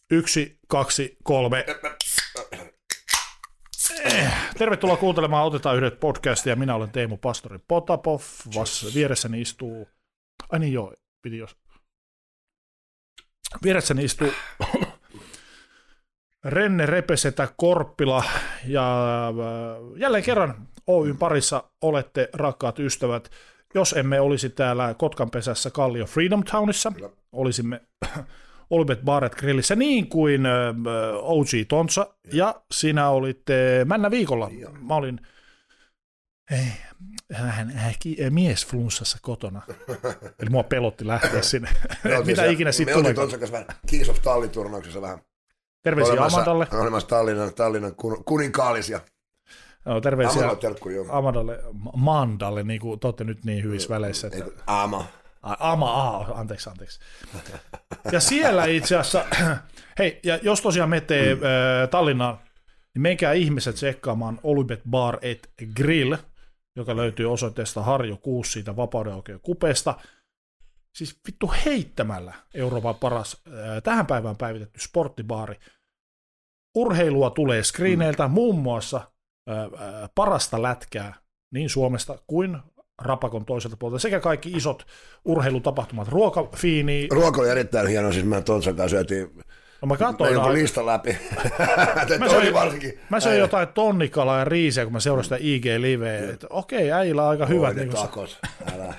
1, 2, 3. Tervetuloa kuuntelemaan Otetaan yhdet podcastia. Minä olen Teemu Pastori Potapov. Vieressäni istuu... Ai niin joo, piti jos... Vieressäni istuu Renne Repesetä Korppila ja jälleen kerran Oyn parissa olette rakkaat ystävät. Jos emme olisi täällä Kotkanpesässä Kallio Freedom Townissa, olisimme Olybet Bar & Grillissä niin kuin OG Tontsa ja sinä olitte männä viikolla. Mä olin miesflunssassa kotona. Eli mua pelotti lähteä sinne. Mitä ikinä sitten tulee. Me oltiin Tontsan kanssa vähän Kings of Tallinn-turnauksessa vähän. Terveisiä Amandalle. Olemassa Tallinnan kuninkaalisia. No, terveisiä Amandalle, niin kuin te olette nyt niin hyvissä väleissä. Että... Anteeksi. Ja siellä itse asiassa, hei, ja jos tosiaan menee Tallinnaan, niin menkää ihmiset tsekkaamaan Olybet Bar & Grill, joka löytyy osoitteesta Harjo 6 siitä Vapaudenaukeon kupeesta. Siis vittu heittämällä Euroopan paras tähän päivään päivitetty sporttibaari. Urheilua tulee screeneiltä, muun muassa parasta lätkää niin Suomesta kuin Rapakon toiselta puolelta, sekä kaikki isot urheilutapahtumat, ruokafiini. Ruoka oli erittäin hieno, siis mä Tontsan kanssa syötiin joku listan läpi. Mä söin jotain tonnikalaa ja riisiä, kun mä seurasin sitä IG-liveä, että okei, äijillä on aika hyvät. Ne takot, älä.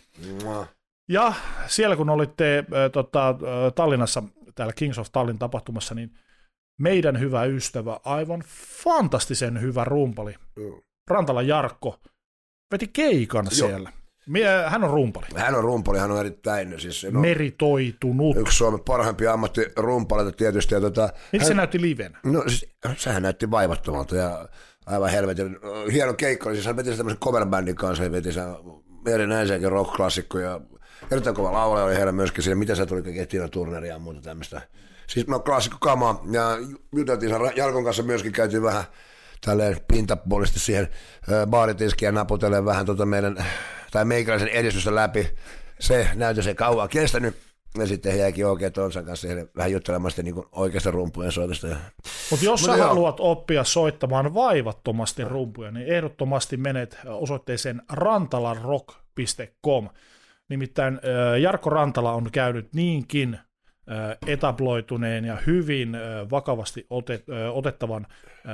Ja siellä kun olitte Tallinnassa, täällä Kings of Tallinn tapahtumassa, niin meidän hyvä ystävä, aivan fantastisen hyvä rumpali, Rantala Jarkko, veti keikan siellä. Hän on rumpali. Hän on erittäin siis, meritoitunut. Yksi Suomen parhaimpia ammattirumpaleita tietysti. Miltä se näytti livenä? No siis, sehän näytti vaivattomalta ja aivan helvetin hieno keikka. Siis hän veti sen tämmöisen coverbandin kanssa, hän veti sen erinäisiäkin rock-klassikko ja erittäin kova laulaja oli heillä myöskin siinä, mitä se tuli kaikkea Tina Turneria ja muuta tämmöistä. Siis mä klassikko kamaa ja juteltiin Jarkon kanssa myöskin, käytiin vähän tälleen pintapuolisesti siihen baaritiskiä naputellen vähän meikäläisen edistystä läpi. Se näytös ei kauan kestänyt. Ja sitten jäikin oikein Tontsan kanssa vähän juttelemaan niin oikeasta rumpujen soitosta. Mutta jos sä haluat oppia soittamaan vaivattomasti rumpuja, niin ehdottomasti menet osoitteeseen rantalarock.com. Nimittäin Jarkko Rantala on käynyt niinkin etabloituneen ja hyvin vakavasti otettavan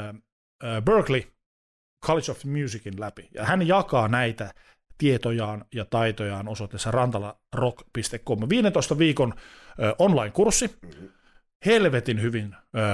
Berklee College of Musicin läpi. Ja hän jakaa näitä tietojaan ja taitojaan osoitteessa rantalarock.com. 15 viikon online-kurssi, helvetin hyvin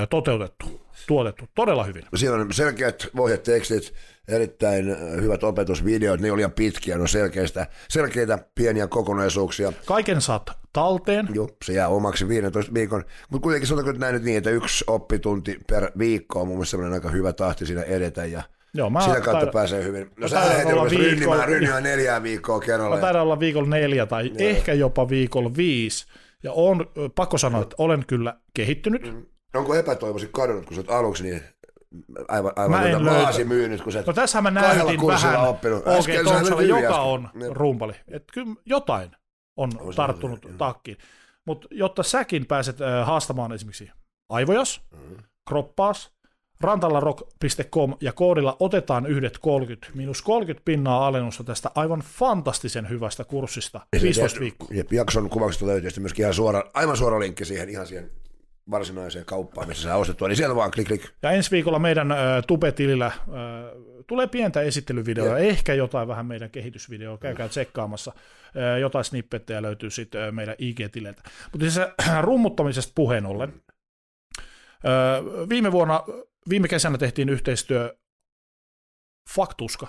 tuotettu, todella hyvin. Siinä on selkeät ohjetekstit, erittäin hyvät opetusvideot, ne oli liian pitkiä, no selkeitä pieniä kokonaisuuksia. Kaiken saat talteen. Joo, se jää omaksi 15 viikon, mutta kuitenkin sanotaanko näin nyt niin, että 1 oppitunti per viikko on mun mielestä sellainen aika hyvä tahti siinä edetä ja joo, sitä kautta pääsee hyvin. No sä heti rynnimään 4 viikkoa kerralla. Mä taidan olla viikolla 4 tai ehkä jopa viikolla 5. Ja on pakko sanoa, että olen kyllä kehittynyt. Onko epätoivoisin kadonnut, kun sä oot aluksi niin aivan maasimyynyt, kun sä no tässä mä näytin vähän Tonsalle, joka on rumpali. Että kyllä jotain on tarttunut takkiin. Mutta jotta säkin pääset haastamaan esimerkiksi aivojas, kroppaas, rantalarock.com ja koodilla otetaan yhdet 30, -30% alennusta tästä aivan fantastisen hyvästä kurssista, 15 viikkoa. Jakson kuvauksesta löytyy myöskin aivan suora linkki siihen varsinaiseen kauppaan, missä sä ostettua, niin siellä vaan klik. Ja ensi viikolla meidän Tube-tilillä tulee pientä esittelyvideoa, ehkä jotain vähän meidän kehitysvideoa, käykää tsekkaamassa, jotain snippettejä löytyy sitten meidän IG-tileiltä. Mutta siis rummuttamisesta puheen ollen, viime kesänä tehtiin yhteistyö Faktuska.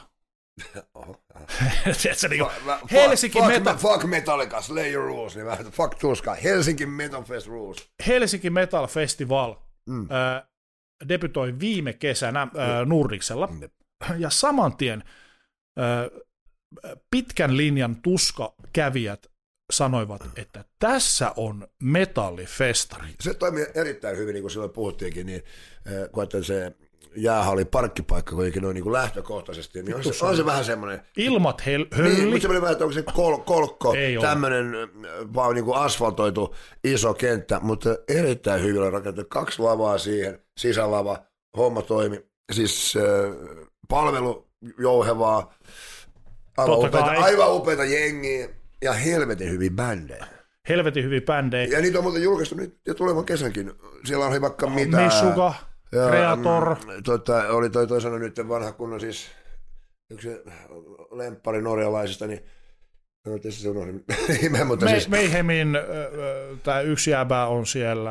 Fuck Metallica, Slay Your Rules, niin vähän Faktuska, Helsinki Metal Fest Rules. Helsinki Metal Festival debytoi viime kesänä Nordicsella, ja saman tien pitkän linjan tuskakävijät sanoivat, että tässä on metallifestari. Se toimii erittäin hyvin, niin kuin silloin puhuttiinkin, niin kun se jäähalli parkkipaikka kuitenkin noin niin lähtökohtaisesti, niin on se vähän semmoinen. Ilmat hölli. Niin, mutta semmoinen vähän, että onko se kolkko, tämmöinen vaan niin kuin asfaltoitu iso kenttä, mutta erittäin hyvin rakennettu. 2 lavaa siihen, sisälava, homma toimi. Siis palvelu jouhevaa, aivan upeita jengiä ja helvetin hyviä bändejä. Ja niitä on muuten julkaistu nyt ja tulevan kesänkin. Siellä on vaikka mitä. Meshuggah, Kreator. Oli toi sanoi nyt vanha kunnon siis yksi lemppari norjalaisista, niin Mayhemin tämä yksi jäbä on siellä.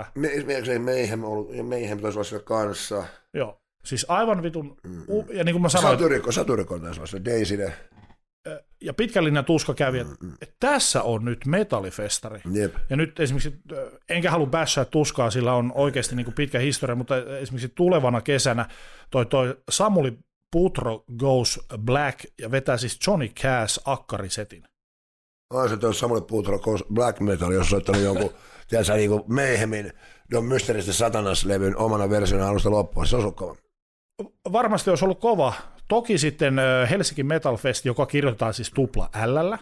Mayhem taisi olla siellä kanssa. Joo, siis aivan vitun, ja niin kuin mä sanoin. Satyricon taisi olla se, Daisy. Ja pitkän linjan tuska kävi, että tässä on nyt metallifestari. Jep. Ja nyt esimerkiksi, enkä halua bashaa tuskaa, sillä on oikeasti niin kuin pitkä historia, mutta esimerkiksi tulevana kesänä toi Samuli Putro Goes Black ja vetää siis Johnny Cash akkarisetin. On se tuo Samuli Putro Goes Black Metal, jos on soittanut jonkun, tiedätkö, niin kuin Mayhemin Don Mysteristä Satanas-levyn omana versiona alusta loppuun. Se on ollut kova. Varmasti olisi ollut kova. Toki sitten Helsinki Metal Fest, joka kirjoitetaan siis tupla L:llä.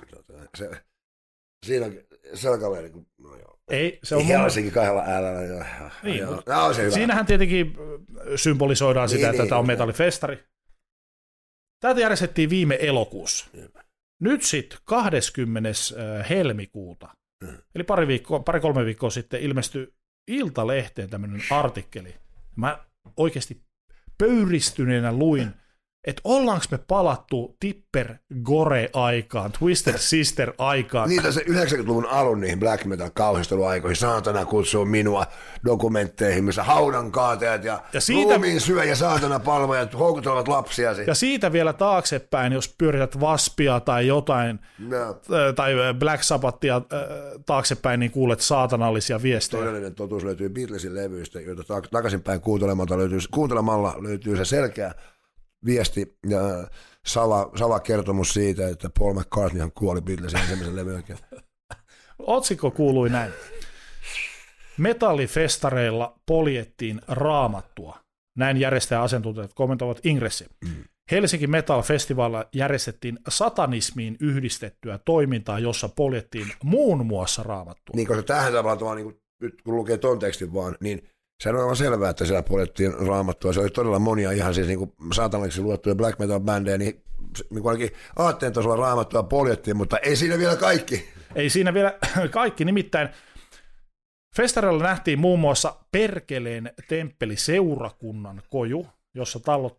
Siinä on kaveri, no joo. Ei, se on Helsinki 2 L:llä. Niin, siinähän tietenkin symbolisoidaan sitä, että tämä on metallifestari. Tätä järjestettiin viime elokuussa. Nyt sitten 20. helmikuuta, eli 2-3 viikkoa sitten ilmestyi Iltalehteen tämmöinen artikkeli. Mä oikeasti pöyristyneenä luin, että ollaanko me palattu Tipper Gore-aikaan, Twisted Sister-aikaan. Niitä se 90-luvun alun niihin black metal kauhisteluaikoihin, saatana kutsuu minua dokumentteihin, missä haudan kaatajat ja ruumiin syö ja saatana palvojat houkutelevat lapsiasi. Ja siitä vielä taaksepäin, jos pyörität Waspia tai jotain, tai Black Sabbathia taaksepäin, niin kuulet saatanallisia viestejä. Todellinen totuus löytyy Beatlesin levyistä, joita takaisinpäin kuuntelemalla löytyy se selkeä viesti ja salakertomus siitä, että Paul McCartneyhan kuoli Beatlesin ensimmäisen levyn jälkeen. Otsikko kuului näin. Metallifestareilla poljettiin raamattua. Näin järjestäjäasiantuntijat kommentoivat ingressi. Helsinki Metal Festivalilla järjestettiin satanismiin yhdistettyä toimintaa, jossa poljettiin muun muassa raamattua. Niin, koska tähän tavallaan, niin nyt kun lukee ton tekstin vaan, niin se on aivan selvää, että siellä poljettiin raamattua. Se oli todella monia ihan siis niin saatanalliksi luettuja black metal-bändejä, niin ainakin aatteen tasolla raamattua poljettiin, mutta ei siinä vielä kaikki. Ei siinä vielä kaikki, nimittäin festarilla nähtiin muun muassa Perkeleen temppeli seurakunnan koju, jossa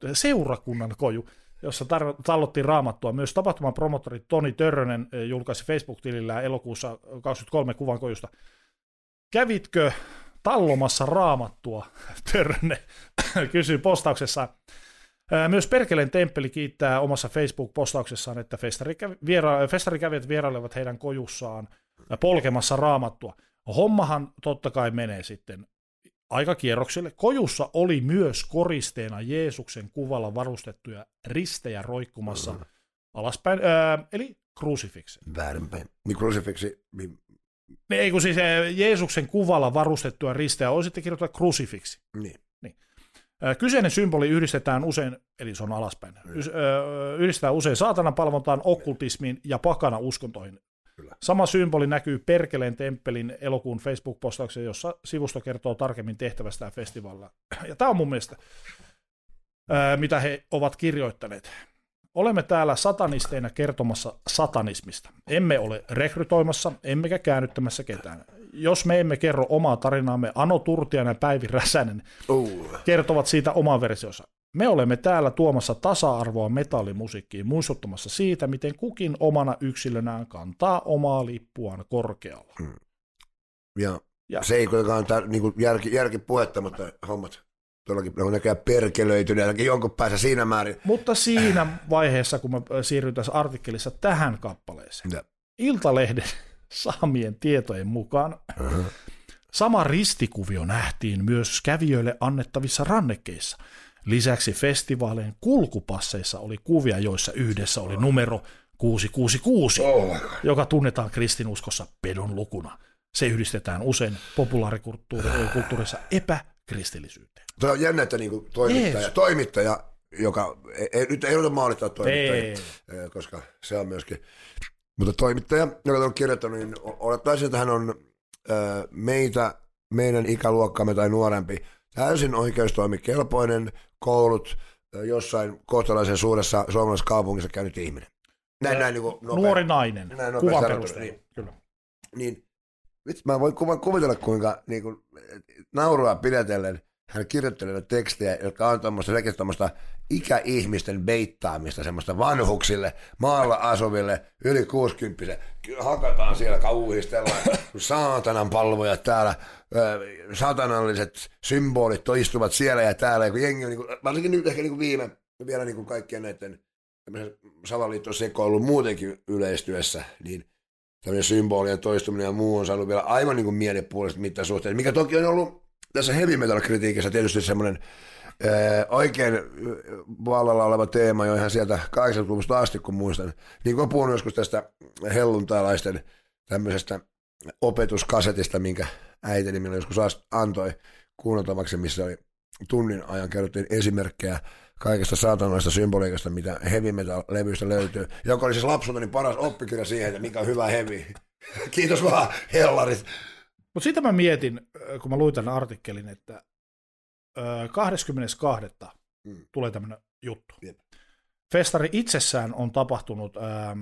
tallottiin raamattua. Myös tapahtuman promottori Toni Törrönen julkaisi Facebook-tilillään elokuussa 2023 kuvan kojusta. Kävitkö tallomassa raamattua? Törrönen kysyi postauksessaan. Myös Perkeleen temppeli kiittää omassa Facebook-postauksessaan, että festarikävijät vierailevat heidän kojussaan polkemassa raamattua. Hommahan totta kai menee sitten aikakierrokselle. Kojussa oli myös koristeena Jeesuksen kuvalla varustettuja ristejä roikkumassa alaspäin, eli krusifiksi. Väärinpäin. Niin krusifiksi. Ei kun siis Jeesuksen kuvalla varustettuja ristejä, on sitten kirjoittaa krusifiksi. Niin. Kyseinen symboli yhdistetään usein, eli se on alaspäin, yhdistetään usein saatananpalvontaan, okkultismiin ja pakana uskontoihin. Kyllä. Sama symboli näkyy Perkeleen temppelin elokuun Facebook-postauksessa, jossa sivusto kertoo tarkemmin tehtävästä festivaalilla. Ja tämä on mun mielestä, mitä he ovat kirjoittaneet. Olemme täällä satanisteina kertomassa satanismista. Emme ole rekrytoimassa, emmekä käännyttämässä ketään. Jos me emme kerro omaa tarinaamme, Ano Turtiainen ja Päivi Räsänen kertovat siitä oman versionsa. Me olemme täällä tuomassa tasa-arvoa metallimusiikkiin, muistuttamassa siitä, miten kukin omana yksilönään kantaa omaa lippuaan korkealla. Ja se ei kuitenkaan niin järkipuhetta, mutta hommat todellakin on näköjään perkelöitynyt ainakin jonkun päässä siinä määrin. Mutta siinä vaiheessa, kun mä siirryn tässä artikkelissa tähän kappaleeseen, Iltalehden saamien tietojen mukaan sama ristikuvio nähtiin myös kävijöille annettavissa rannekkeissa. Lisäksi festivaalien kulkupasseissa oli kuvia, joissa yhdessä oli numero 666, joka tunnetaan kristinuskossa pedon lukuna. Se yhdistetään usein populaarikulttuurissa kristillisyyteen. Tuo on jännä, että niinku toimittaja, joka nyt ei ole maalittaa toimittajia, koska se on myöskin, mutta toimittaja, joka on kirjoittanut, niin olettaisin, että hän on meidän ikäluokkaamme tai nuorempi, täysin oikeustoimikelpoinen, koulut jossain kohtalaisen suuressa suomalaisessa kaupungissa käynyt ihminen. Näin niin nuori nainen, kuvan perusteella. Kyllä. Niin, mä voin kuvitella, kuinka niin kuin, naurua pidätellen hän kirjoittelee tekstejä, jotka on tuommoista ikäihmisten beittaamista, semmoista vanhuksille, maalla asuville, yli 60, hakataan siellä, kauhistellaan, saatanan palvoja täällä, satanalliset symbolit toistuvat siellä ja täällä, ja kun jengi on, niin kuin, varsinkin nyt ehkä niin kuin vielä niin kuin kaikkien näiden salaliitton sekoilun muutenkin yleistyessä, niin tämmöinen symbolien toistuminen ja muu on saanut vielä aivan niin kuin mielipuolista mittasuhteet, mikä toki on ollut tässä heavy metal kritiikissä tietysti semmoinen oikein vallalla oleva teema jo ihan sieltä 80-luvusta asti, kun muistan. Niin kuin on puhunut joskus tästä helluntalaisten tämmöisestä opetuskasetista, minkä äitini minulle joskus antoi kuunneltavaksi, missä oli tunnin ajan kerrottiin esimerkkejä kaikesta saatanalaista symboliikasta, mitä heavy metal-levyistä löytyy, joka oli siis lapsuuteni paras oppikirja siihen, että mikä on hyvä heavy. Kiitos vaan, hellarit. Mutta siitä mä mietin, kun mä luin tämän artikkelin, että 22. tulee tämmöinen juttu. Jep. Festari itsessään on tapahtunut 11.12.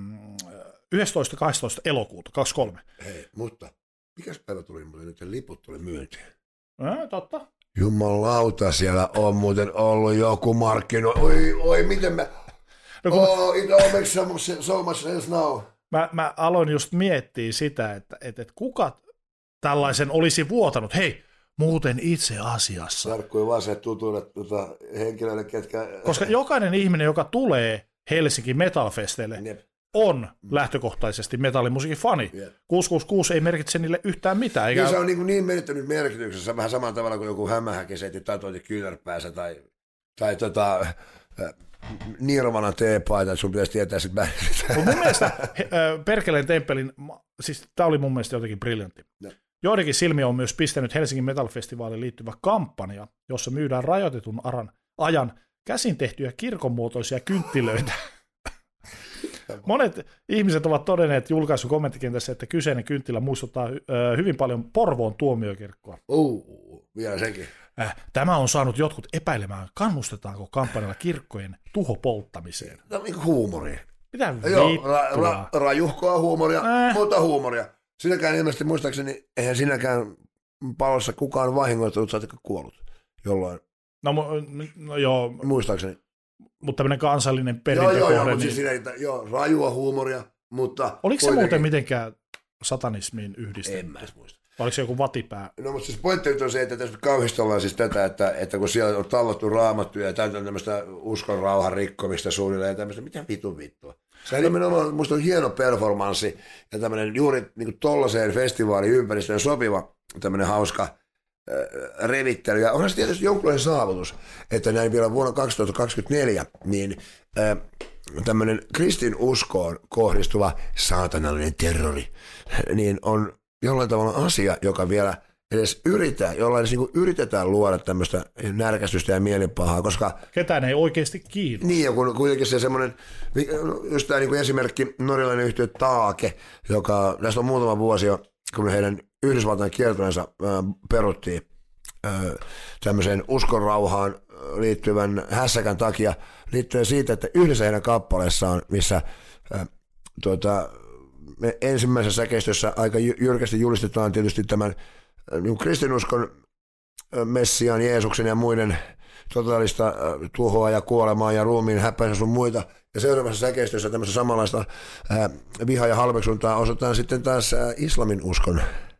elokuuta 23. Hei, mutta mikäs päivä tuli muuten nyt, liput tuli myyntiin? Totta. Jumalauta, siellä on muuten ollut joku markkino. Oi, miten mä... it all makes so much sense now. Mä aloin just miettiä sitä, että kuka tällaisen olisi vuotanut. Hei, muuten itse asiassa. Tarkkuin vaan se tutuille henkilöille, ketkä... Koska jokainen ihminen, joka tulee Helsinki Metal-festeille, on lähtökohtaisesti metallimusiikin fani. 666 ei merkitse niille yhtään mitään. Eikä... Se on niin menettänyt merkityksessä vähän samalla tavalla kuin joku hämähäkisetti tatuointi kyynärpäässä tai Nirvana teepaita, että sun pitäisi tietää sit bändistä. Mun mielestä Perkeleen temppelin, siis tää oli mun mielestä jotenkin briljantti. Joidenkin silmiä on myös pistänyt Helsingin Metal-festivaaliin liittyvä kampanja, jossa myydään rajoitetun ajan käsin tehtyjä kirkonmuotoisia kynttilöitä. Monet ihmiset ovat todenneet julkaisun kommenttikentässä, että kyseinen kynttilä muistuttaa hyvin paljon Porvoon tuomiokirkkoa. Vielä sekin. Tämä on saanut jotkut epäilemään, kannustetaanko kampanjalla kirkkojen tuhopolttamiseen. Tämä on niin kuin huumoria. Mitä vittua? Rajuhkoa huumoria, mutta huumoria. Sinäkään ilmeisesti muistaakseni, eihän sinäkään palossa kukaan vahingoittanut, sä oot kuollut jolloin. No joo. Muistaakseni. Mutta tämmöinen kansallinen perintökohde. Joo, mutta siis rajua huumoria, mutta... Oliko se muuten mitenkään satanismiin yhdistetty? En mä edes muista. Oliko se joku vatipää? No mutta siis pointti on se, että tässä kauhistellaan siis tätä, että kun siellä on tallattu raamattuja ja täytyy tämmöistä uskon rauhan rikkomista suunnilleen ja tämmöistä, mitä vittua. Se nimenomaan musta on hieno performanssi ja tämmöinen juuri niin tollaiseen festivaaliympäristöön sopiva tämmöinen hauska revittely. Ja onhan se tietysti jonkunlainen saavutus, että näin vielä vuonna 2024 niin tämmöinen kristinuskoon kohdistuva saatanallinen terrori niin on jollain tavalla asia, joka vielä edes yritetään luoda tämmöistä närkästystä ja mielipahaa, koska... Ketään ei oikeasti kiinnosta. Niin, ja kuitenkin se semmoinen, just tämä niin esimerkki, norjalainen yhtiö Taake, joka tästä on muutama vuosi jo, kun heidän Yhdysvaltain kiertueensa peruttiin tämmöiseen uskonrauhaan liittyvän hässäkän takia, liittyen siitä, että yhdessä heidän kappaleessaan, missä ensimmäisessä säkeistössä aika jyrkästi julistetaan tietysti tämän niin kristinuskon Messiaan, Jeesuksen ja muiden totaalista tuhoa ja kuolemaa ja ruumiin häpäisä sun muita. Ja seuraavassa säkeistössä tämmöistä samanlaista vihaa ja halveksuntaa osoitetaan sitten taas islamin uskon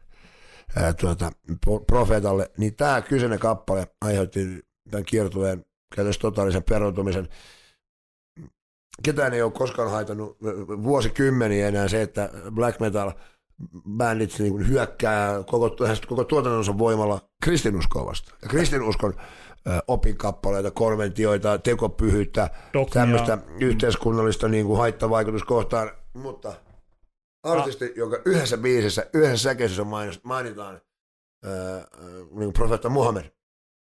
profeetalle. Niin tämä kyseinen kappale aiheutti tämän kiertueen käytössä totaalisen peruuntumisen. Ketään ei ole koskaan haitannut vuosikymmeniä enää se, että black metal bändit niin hyökkää koko tuotannonsa voimalla kristinuskoa vastaan. Ja kristinuskon opinkappaleita, konventioita, tekopyhyyttä, tämmöistä yhteiskunnallista niin kuin haittavaikutuskohtaan, mutta artisti, joka yhdessä biisissä, yhdessä säkeistössä mainitaan niin profeetta Muhammed,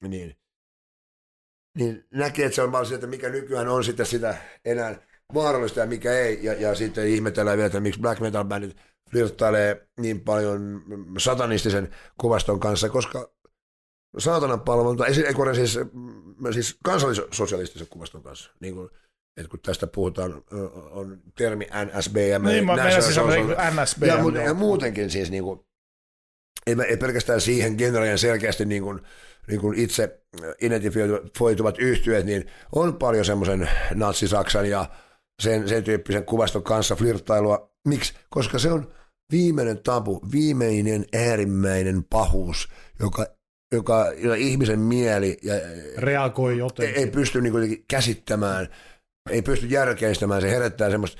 niin näkee, että se on vaan se, että mikä nykyään on sitten sitä enää vaarallista ja mikä ei, ja sitten ihmetellään vielä, että miksi black metal bändit flirttailee niin paljon satanistisen kuvaston kanssa, koska saatanan palvelunta, siis kansallissosialistisen kuvaston kanssa, niin kuin, että kun tästä puhutaan, on termi NSBM, niin, NSBM ja muutenkin siis niin kuin, ei pelkästään siihen generaalien selkeästi niin kuin itse identifioituvat yhtyeet, niin on paljon semmoisen natsi-Saksan ja sen tyyppisen kuvaston kanssa flirttailua. Miksi? Koska se on viimeinen tabu, viimeinen äärimmäinen pahuus, joka ihmisen mieli reagoi jotenkin. Ei pysty niin kuin käsittämään, ei pysty järkeistämään, se herättää semmoista,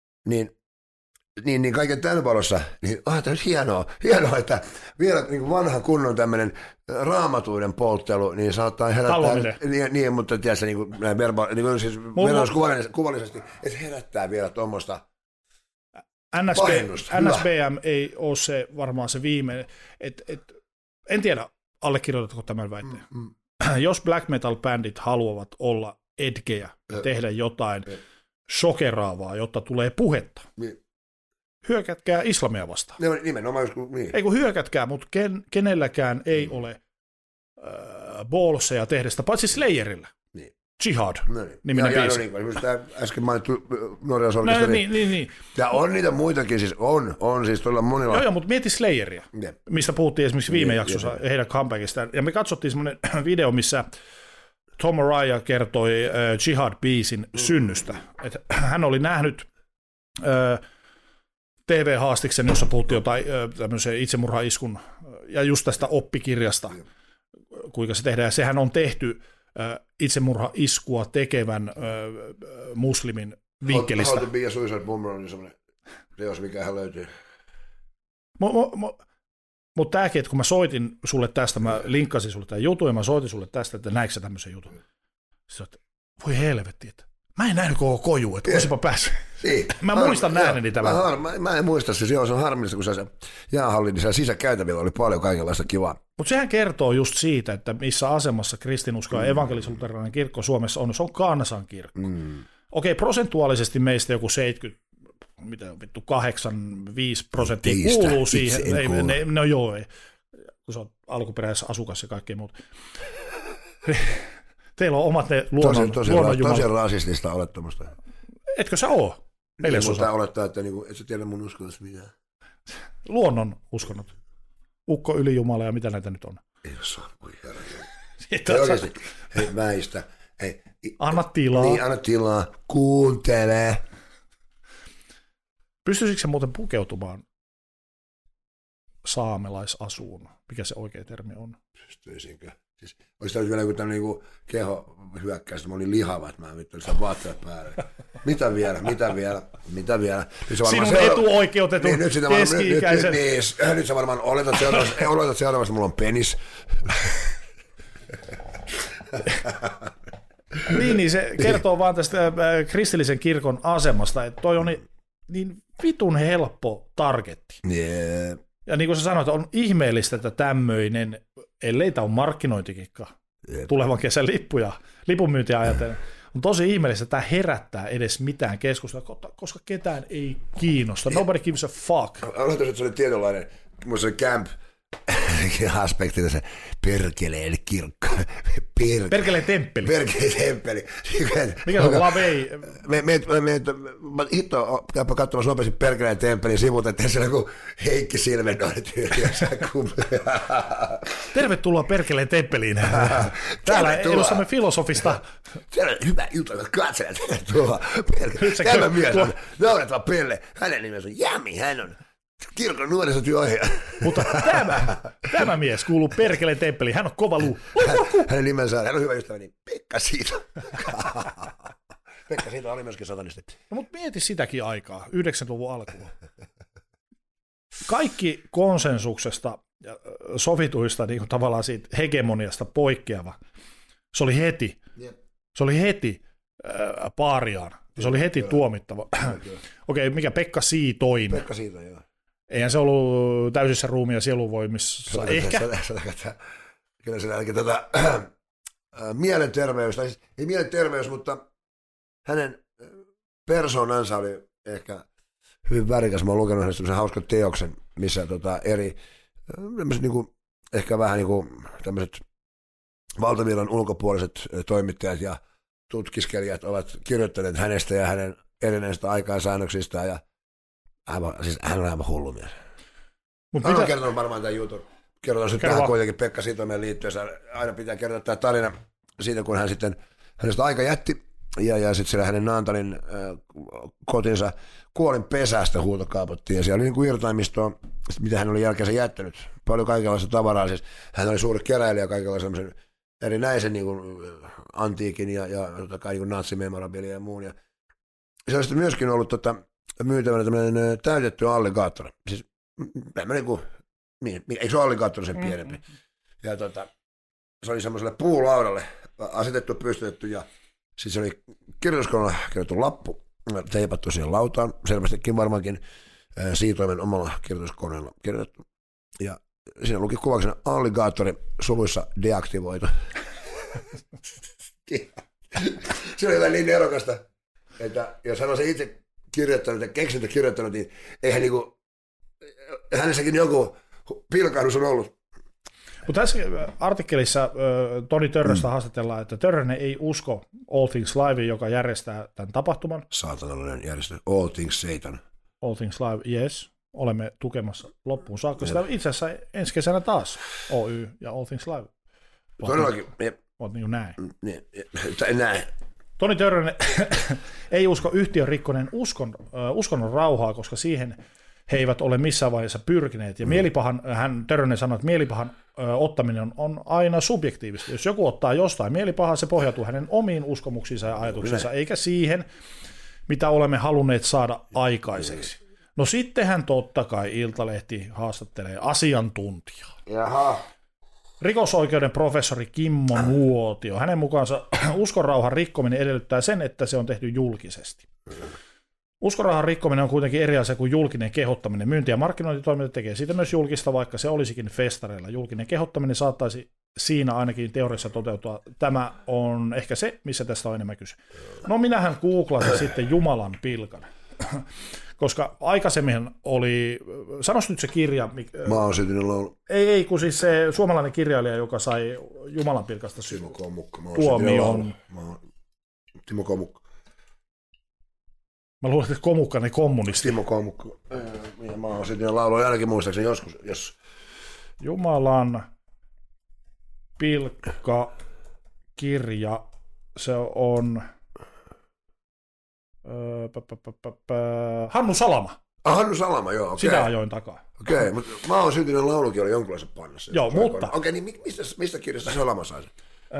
niin kaiken tämän valossa, niin tämä on hienoa, että vielä niin kuin vanha kunnon tämmöinen raamatuiden polttelu, niin saattaa herättää, niin, mutta tiedätkö, niin kuin, niin siis kuvallisesti, että herättää vielä tuommoista NSBM ei ole se varmaan se viimeinen, en tiedä, allekirjoitatko tämän väitteen. Jos black metal bändit haluavat olla edgejä, tehdä jotain shokeraavaa, jotta tulee puhetta, hyökätkää islamia vastaan. Nimenomaan, niin. Ei kun hyökätkää, mutta kenelläkään ei ole ballseja tehdä sitä, paitsi Slayerillä. Niin. Jihad, niminen biisi. Niin, tämä äsken mainittu Norjalaisorkesteri. Niin. Ja on niitä muitakin, siis on siis todella monilla. Joo, mutta mieti Slayeria, mistä puhuttiin esimerkiksi viime jaksossa heidän comebackistaan. Ja me katsottiin semmoinen video, missä Tom Araya kertoi Jihad-biisin synnystä. Että hän oli nähnyt TV-haastiksen, jossa puhuttiin jotain tämmöisen itsemurhaiskun ja just tästä oppikirjasta, kuinka se tehdään. Ja sehän on tehty itsemurhaiskua tekevän muslimin vinkkelistä. How to be a suicide bomber on semmoinen teos, mikä hän löytyy. Mutta tämäkin, että kun mä soitin sulle tästä, mä linkkasin sulle tämän jutun ja mä soitin sulle tästä, että näikö sä tämmöisen jutun? Sitten että voi helvetti, että mä en nähnyt koko koju, että olisipa päässyt. Niin. Mä muistan nähneeni tämän. Mä en muista, siis se on harmillista, kun se jäähalli, niin siellä sisäkäytävillä oli paljon kaikenlaista kivaa. Mutta sehän kertoo just siitä, että missä asemassa kristinusko ja evankelis-luterilainen kirkko Suomessa on, se on kansankirkko. Okei, prosentuaalisesti meistä joku 85% kuuluu siihen. No joo, ei. Kun se on alkuperäisessä asukas ja kaikkea muuta. Teillä on omat ne luonnonjumalat. Tosi rasistista olettamasta. Etkö sä oo? Mutta olettaa, että niinku, et sä tiedä mun uskonnosta mitään. Luonnon uskonnot. Ukko, ylijumala ja mitä näitä nyt on? Ei ole saanut, voi herra. Oikeasti, hei väistä. Hei, anna tilaa. Niin, anna tilaa. Kuuntele. Pystyisikö se muuten pukeutumaan saamelaisasuun? Mikä se oikea termi on? Pystyisinkö? Siis, olisi täytyy vielä joku tämmöinen niin keho hyökkäys, että mä olin lihava, että mä vittu sitä vaatteet päälle. Mitä vielä? Sinun etuoikeutetun keski-ikäisen. Nyt sä varmaan oletat seuraavassa, että mulla on penis. niin, se kertoo vaan tästä kristillisen kirkon asemasta, että toi on niin vitun helppo targetti. Yeah. Ja niin kuin sä sanoit, on ihmeellistä, että tämmöinen, ellei tämä on markkinointikikka, tulevan kesän lipunmyyntiä ajatellen, on tosi ihmeellistä, että tämä herättää edes mitään keskustelua, koska ketään ei kiinnosta. Nobody gives a fuck. Oletan, että se oli tietynlainen, mun se camp aspekti tässä perkeleen kirkko. Perkeleen temppeli. Mikä se on lavei? Hitto, käypä katsomassa nopeasti perkeleen temppelin sivut, että siellä joku Heikki Silvennoinen tyyli. Tervetuloa perkeleen temppeliin. Täällä edustamme filosofista. Siellä hyvä ilta, katselijat. Tervetuloa perkeleen. Tämä mies on naurettava Pelle. Hänen nimensä on Jämi, hän on kirkon nuorisotyöohjaaja. Mutta tämä mies kuuluu perkeleen temppeliin. Hän on kova luu. Hänen nimensä on, hän on hyvä ystäväni, Pekka Siito. Pekka Siito oli myöskin satanisti. No, mutta mieti sitäkin aikaa, 90-luvun alkuun. Kaikki konsensuksesta ja sovituista niin tavallaan siitä hegemoniasta poikkeava. Se oli heti. Se oli heti paariaan. Se oli heti tuomittava. Okei, mikä Pekka Siitoin? Pekka Siito, joo. Eihän se ollut täysissä ruumiin ja sielunvoimissa. Ehkä. Kyllä se ainakin tätä mielenterveys, tai siis ei mielenterveys, mutta hänen persoonansa oli ehkä hyvin värikäs. Mä oon lukenut hänestä sellaisen hauskan teoksen, missä eri niinku, ehkä vähän niinku tämmöiset valtavirran ulkopuoliset toimittajat ja tutkiskelijat ovat kirjoittaneet hänestä ja hänen erinäisistä aikaansäännöksistään ja hän on aivan hullu mies. Hän on kertonut varmaan tämän jutun. Kerrotaan nyt tähän kuitenkin Pekka Sitomeen liittyen. Aina pitää kertoa tämä tarina siitä, kun hän sitten hänestä aika jätti ja sitten siellä hänen Naantalin kotinsa kuolin pesästä huutokaapottiin ja siellä oli niin kuin irtaimistoa, mitä hän oli jälkeensä jättänyt. Paljon kaikenlaista tavaraa. Siis hän oli suuri keräilijä kaikenlaisen erinäisen niin kuin antiikin ja niin kuin natsimemorabilia ja muun. Ja se on sitten myöskin ollut myytävänä tämmöinen täytetty alligaattori. Siis tämmöinen kuin, eikö se ole alligaattori sen pienempi? Ja se oli semmoiselle puulaudalle asetettu, pystytetty ja sitten se oli kirjoituskoneella kirjoitettu lappu, teipattu siihen lautaan, selvästikin varmaankin Siitoimen omalla kirjoituskoneella kirjoitettu. Ja siinä luki kuvauksena alligaattori suluissa deaktivoitu. Se oli jotain niin nerokasta, että jos hän on se itse kirjoittanut ja keksintö kirjoittanut, niin eihän niinku, hänessäkin joku pilkahdus on ollut. Mutta tässä artikkelissa Toni Törröstä haastatellaan, että Törrönen ei usko All Things Live, joka järjestää tämän tapahtuman. Saatanallinen järjestö. All Things Satan. All Things Live, yes. Olemme tukemassa loppuun saakka. Sitä itse asiassa ensi kesänä taas Oy ja All Things Live. Todellakin. Oot niin kuin näin. Näin. Toni Törrönen ei usko yhtiön rikkoneen uskonnon rauhaa, koska siihen he eivät ole missään vaiheessa pyrkineet. Ja Törrönen sanoi, että mielipahan ottaminen on aina subjektiivista. Jos joku ottaa jostain mielipahaa, se pohjautuu hänen omiin uskomuksiinsa ja ajatuksiinsa, eikä siihen, mitä olemme halunneet saada aikaiseksi. No sittenhän totta kai Iltalehti haastattelee asiantuntijaa. Jaha. Rikosoikeuden professori Kimmo Nuotio. Hänen mukaansa uskonrauhan rikkominen edellyttää sen, että se on tehty julkisesti. Uskonrauhan rikkominen on kuitenkin eri asia kuin julkinen kehottaminen. Myynti- ja markkinointitoiminta tekee siitä myös julkista, vaikka se olisikin festareilla. Julkinen kehottaminen saattaisi siinä ainakin teoriassa toteutua. Tämä on ehkä se, missä tästä on enemmän kyse. No minähän googlasin sitten Jumalan pilkan. Koska aikaisemmin oli, sanois nyt se kirja. Mä oon syntynyt laulu. Ei, kun siis se suomalainen kirjailija, joka sai Jumalan pilkasta tuomion. Timo Komukka. Mä luulen, että Komukka ne kommunisti. Timo Komukka. Mä oon syntynyt laulu ainakin muistaakseni joskus. Jos... Jumalan pilkka kirja, se on... Hannu Salama. Hannu Salama, joo. Okay. Sitä ajoin takaa. Okei, mutta mä oon syntynyt laulukin oli jonkunlaisen pannassa. Joo, mutta... Okei, niin mistä kirjasta Salama sai sen?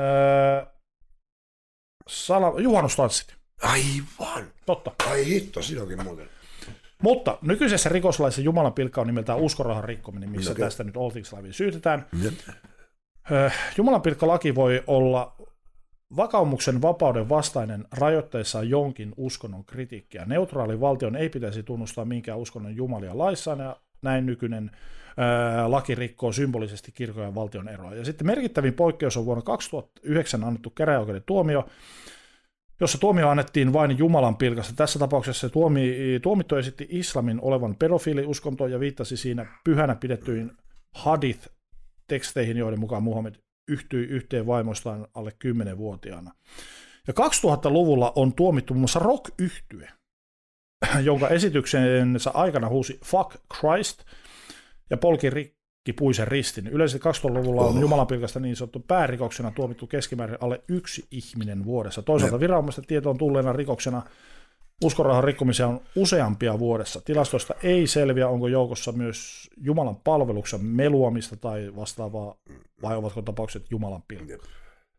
Juhannustanssit. Aivan. Totta. Ai hitto, siinä onkin muuten. Mutta nykyisessä rikoslaissa Jumalan pilkka on nimeltään uskonrauhan rikkominen, missä tästä nyt All Things Liveen syytetään. Jumalan pilkkalaki voi olla vakaumuksen vapauden vastainen rajoitteessaan jonkin uskonnon kritiikkiä. Neutraali valtion ei pitäisi tunnustaa minkään uskonnon jumalia laissaan, ja näin nykyinen laki rikkoo symbolisesti kirkon ja valtion eroa. Ja sitten merkittävin poikkeus on vuonna 2009 annettu käräjäoikeuden tuomio, jossa tuomio annettiin vain Jumalan pilkasta. Tässä tapauksessa tuomittu esitti islamin olevan pedofiiliuskonto ja viittasi siinä pyhänä pidettyihin hadith-teksteihin, joiden mukaan Muhammed yhtyi yhteen vaimostaan alle 10-vuotiaana. Ja 2000-luvulla on tuomittu muun muassa rock-yhtye, jonka esityksensä aikana huusi Fuck Christ ja polki rikkipuisen ristin. Yleisesti 2000-luvulla on Jumalanpilkasta niin sanottu päärikoksena tuomittu keskimäärin alle 1 ihminen vuodessa. Toisaalta viranomaisten tietoon tulleena rikoksena uskonrauhan rikkomisia on useampia vuodessa. Tilastoista ei selviä, onko joukossa myös Jumalan palveluksen meluamista tai vastaavaa, vai ovatko tapaukset Jumalan pilkka.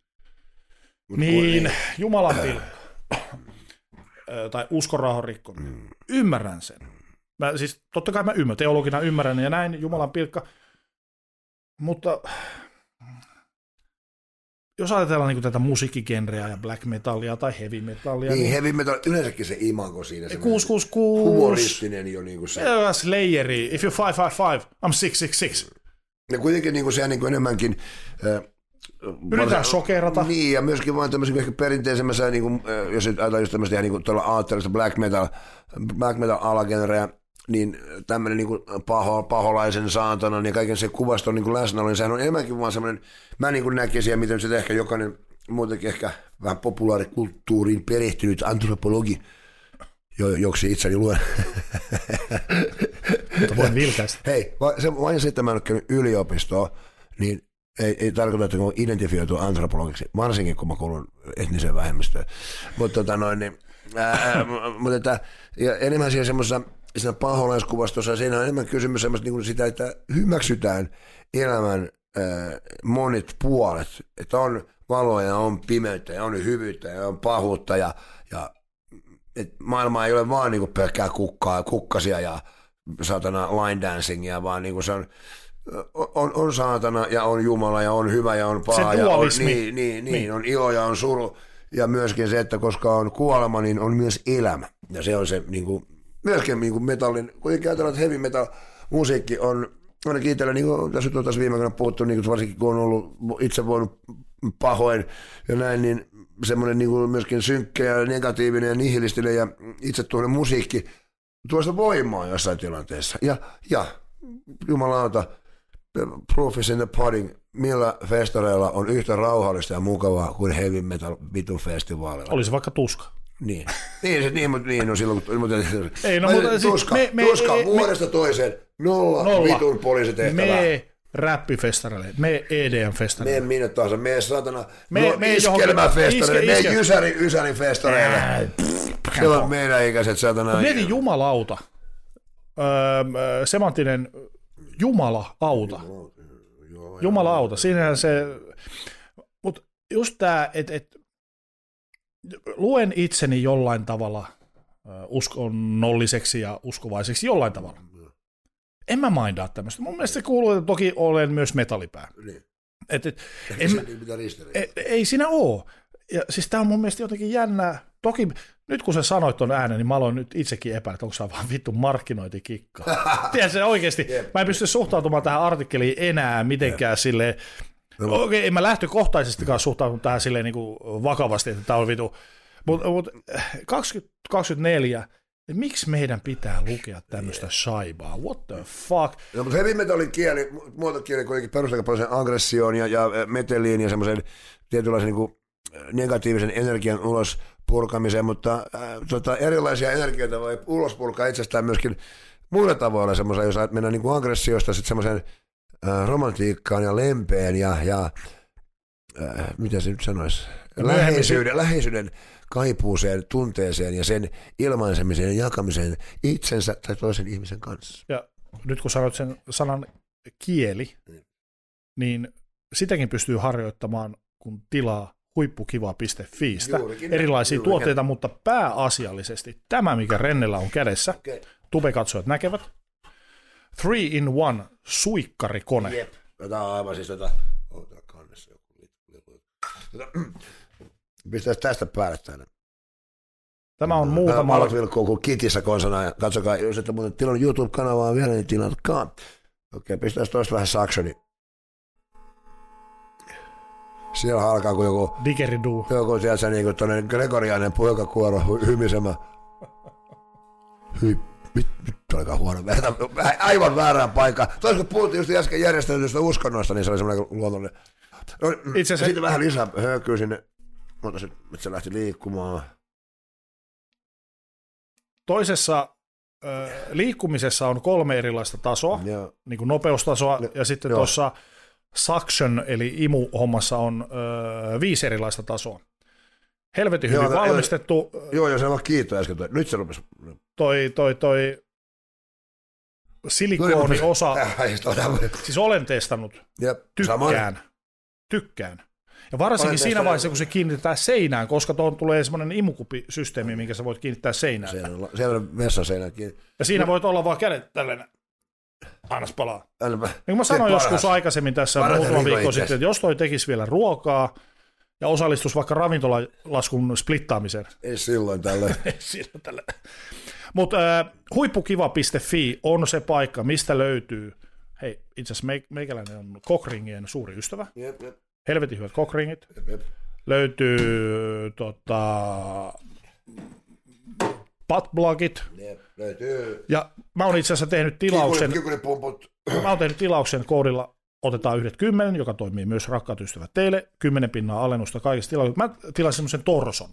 Niin, Jumalan pilkka. Tai uskonrauhan rikkominen. Ymmärrän sen. Siis totta kai mä ymmärrän, teologina ymmärrän ja näin, Jumalan pilkka. Mutta jos ajatellaan niin tätä musiikkigenreä ja black metallia tai heavy metallia. Niin, heavy metal, yleensäkin se imago siinä. 666. Humoristinen jo niin kuin se. Slayeri, if you're 555, I'm 666. Ja kuitenkin niin kuin se niin kuin enemmänkin Yritetään sokerata. Niin, ja myöskin vaan tämmöisen ehkä perinteisemmässä, niin kuin, jos ajatellaan just tämmöistä niin tuolla aatteellista black metal alagenreä, niin tämmöinen niin paholaisen saatanan ja kaiken se kuvaston niin läsnäolo, niin sehän on enemmänkin vaan semmoinen, mä niin näkisin, ja miten se ehkä jokainen muutenkin ehkä vähän populaarikulttuuriin perehtynyt antropologi, joksi itseni luen. Mutta voin vilkäistä. Hei, vain se, että mä en ole käynyt yliopistoa, niin ei tarkoita, että kun identifioitu antropologiksi, varsinkin kun mä kuulun etniseen vähemmistöön. Mutta enemmän siellä semmoisessa siinä paholaiskuvastossa, siinä on enemmän kysymys semmoista niin kuin sitä, että hyväksytään elämän monet puolet, että on valoa ja on pimeyttä ja on hyvyyttä ja on pahuutta ja et maailma ei ole vaan niinku pelkkää kukkasia ja saatana line dancingia, vaan niinku se on saatana ja on Jumala ja on hyvä ja on paha ja on, niin, on ilo ja on suru ja myöskin se, että koska on kuolema, niin on myös elämä ja se on se niinku, myöskin niinku metallin, kuitenkin ajatellaan, että heavy metal musiikki on ainakin itsellä, niin kuin tässä viime aikoina puhuttu, niin varsinkin kun on ollut itse voinut pahoin ja näin, niin semmoinen niin kuin myöskin synkkä ja negatiivinen ja nihilistinen ja itsetuhoinen musiikki tuo sitä voimaa jossain tilanteessa. Ja jumalauta, proof is in the pudding, millä festareilla on yhtä rauhallista ja mukavaa kuin heavy metal vitun festivaaleilla. Olisi vaikka tuska. Niin, mutta niin on silloin, mutta tuska vuodesta toiseen, nolla vitun poliisitehtävää. Me räppifestareille, me EDM-festareille. Me minne tahansa, me satana, iskelmäfestareille, me ysärin festareille. Se on meidän ikäiset satana. Mieti jumalauta, semanttinen jumalauta. Jumalauta, siinähän se, mutta just tämä, että luen itseni jollain tavalla uskonnolliseksi ja uskovaiseksi jollain tavalla. En mä mindaa tämmöistä. Mun mielestä se kuuluu, että toki olen myös metallipää. Niin. Ei siinä ole. Ja siis tää on mun mielestä jotenkin jännää. Toki nyt kun sä sanoit ton äänen, niin mä aloin nyt itsekin epäillä, että onko se vaan vittu markkinointikikka. Tiedätkö oikeasti? Mä en pysty suhtautumaan tähän artikkeliin enää mitenkään silleen. Okei, en mä lähtökohtaisestikaan suhtautunut tähän silleen niin kuin vakavasti, että tää on vitu. Mutta 2024, miksi meidän pitää lukea tämmöistä shaibaa? What the fuck? No, mutta heavy metalin kieli, muotokieli kuitenkin perustaa paljon aggressioon ja meteliin ja semmoisen tietynlaisen niin kuin negatiivisen energian ulos purkamiseen, mutta erilaisia energioita voi ulos purkaa itsestään myöskin muilla tavoilla semmoisen, jos mennään niin kuin aggressiosta sitten semmoisen romantiikkaan ja lempeen ja mitä se nyt sanoisi, läheisyyden kaipuuseen, tunteeseen ja sen ilmaisemiseen ja jakamiseen itsensä tai toisen ihmisen kanssa. Ja nyt kun sanoit sen sanan kieli, niin sitäkin pystyy harjoittamaan, kun tilaa huippukiva.fiistä erilaisia tuotteita, mutta pääasiallisesti tämä, mikä Rennellä on kädessä, tubekatsojat näkevät, 3-in-1 suikkarikone. Jep. Tämä on aivan siis kannessa joku. Pistäisi tästä päälle tänne. Tämä on muutama. Alat vilkkuu kuin kitissä konsana ja katsokaa, jos ette muuten tilannut YouTube-kanavaa vielä, niin tilatkaa. Okei, pistäisi tuosta vähän saksoni. Siellä alkaa kuin joku Digeridoo. Joku sieltä niin kuin tuonne gregoriainen poikakuoro hymisemä. Hyi, nyt olikaan huono. Aivan väärään paikkaan. Toisin kun puhuttiin just äsken järjestetystä uskonnoista, niin se oli semmoinen luonnollinen. No, sitten vähän lisää höökyä sinne. Mutta sitten se lähti liikkumaan. Toisessa liikkumisessa on 3 erilaista tasoa, niin kuin nopeustasoa, ja sitten tuossa suction, eli imu-hommassa on 5 erilaista tasoa. Helvetin hyvin valmistettu. Joo, se on kiitos äsken. Nyt se rupesi. Toi silikooniosa, siis olen testannut, tykkään. Ja varsinkin siinä vaiheessa, kun se kiinnitetään seinään, koska tuohon tulee semmoinen imukupisysteemi, minkä sä voit kiinnittää seinään. Siellä on vessaseinä kiinni. Ja siinä voit olla vaan kädet tällainen. Annas palaa. Niin kuin mä sanoin joskus aikaisemmin tässä muutama viikko sitten, että jos toi tekisi vielä ruokaa ja osallistuisi vaikka ravintolalaskun splittaamiseen. Ei silloin tällä. Mutta huippukiva.fi on se paikka, mistä löytyy. Hei, itse asiassa meikäläinen on Cockringien suuri ystävä. Jep. helvetin hyvät cockringit, Jep. löytyy buttplugit, Löytyy ja mä oon itse asiassa tehnyt tilauksen, kikulipumput. koodilla otetaan 10, joka toimii myös rakkaat ystävät teille, 10 pinnaa alennusta kaikista tilauksista. Mä tilasin semmoisen torson.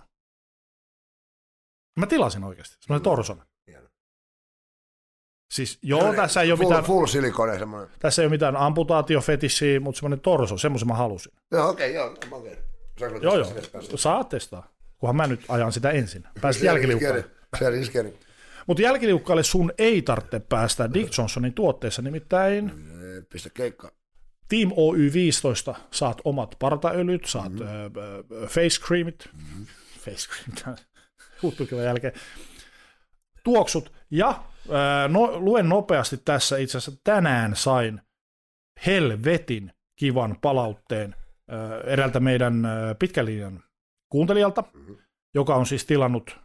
Mä tilasin oikeasti semmoisen torson. Hieno. Siis tässä ei ole mitään... Full silikone semmoinen. Tässä ei ole mitään amputaatiofetissiä, mutta semmoinen torso, semmoisen mä halusin. Joo, okei. Joo, saa testaa. Kunhan mä nyt ajan sitä ensin. Pääsit jälkiliukkaalle. Mutta jälkiliukkaalle sun ei tarvitse päästä Dick Johnsonin tuotteessa, nimittäin Pistä keikka. Team OY15 saat omat partaöljyt, saat face creamit, huuttukivan jälkeen, tuoksut, ja luen nopeasti tässä, itse asiassa tänään sain helvetin kivan palautteen eräältä meidän pitkän linjan kuuntelijalta, joka on siis tilannut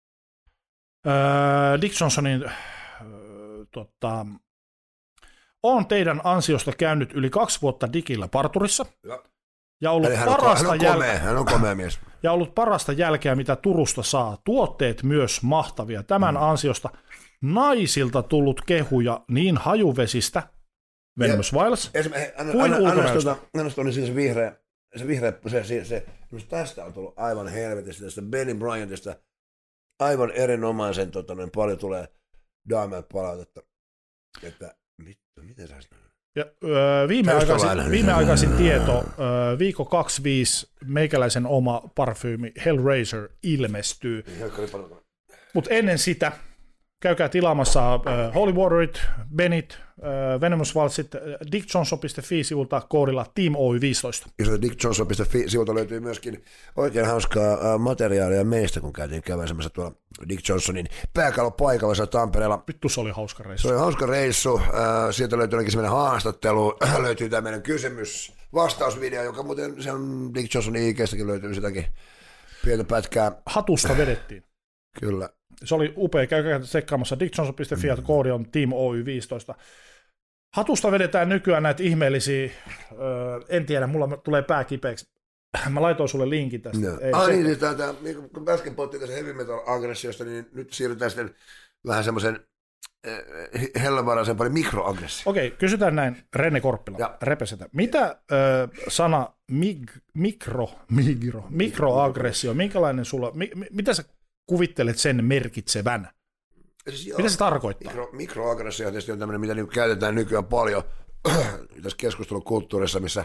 Dick Johnsonin on teidän ansiosta käynyt yli 2 vuotta Dickillä parturissa ja ollut hän on komea mies. Ja ollut parasta jälkeä, mitä Turusta saa. Tuotteet myös mahtavia. Tämän ansiosta naisilta tullut kehuja niin hajuvesistä, Venomous Vials, kuin ulkonäöstä. Anna se vihreä, tästä on tullut aivan helvetistä, tästä Benny Bryantista aivan erinomaisen, paljon tulee daameen palautetta, että miten sä sitä? Ja, viimeaikaisin tieto, viikko 25 meikäläisen oma parfyymi Hellraiser ilmestyy. Mutta ennen sitä käykää tilaamassa Holy Waterit, Bennit, Venomous Valtsit, dickjohnson.fi-sivulta koodilla Team OY15. Ja dickjohnson.fi-sivulta löytyy myöskin oikein hauskaa materiaalia meistä, kun käytiin kävesemässä tuolla Dick Johnsonin pääkallopaikalla Tampereella. Vittu, se oli hauska reissu. Se oli hauska reissu. Sieltä löytyy ainakin semmoinen haastattelu. Löytyy tämä meidän kysymys-vastausvideo, joka muuten se on Dick Johnsonin IG:stäkin löytyy sitäkin pientä pätkää. Hatusta vedettiin. Kyllä. Se oli upea. Käykää tsekkaamassa dickjohnson.fi, koodi on Team OY15. Hatusta vedetään nykyään näitä ihmeellisiä, en tiedä, mulla tulee pää kipeäksi. Mä laitoin sulle linkin tästä. Niin, kun äsken puhuttiin tässä heavy metal aggressiosta, niin nyt siirrytään sitten vähän semmoisen hellenvaraisempaan mikroaggressioon. Okei, kysytään näin, Renne Korppila, repesetä. Mitä sana mikroaggressio, minkälainen sulla, mitä sä kuvittelet sen merkitsevän? Siis mitä se tarkoittaa? Mikroaggressio tietysti on tämmöinen, mitä niin käytetään nykyään paljon tässä keskustelukulttuurissa, missä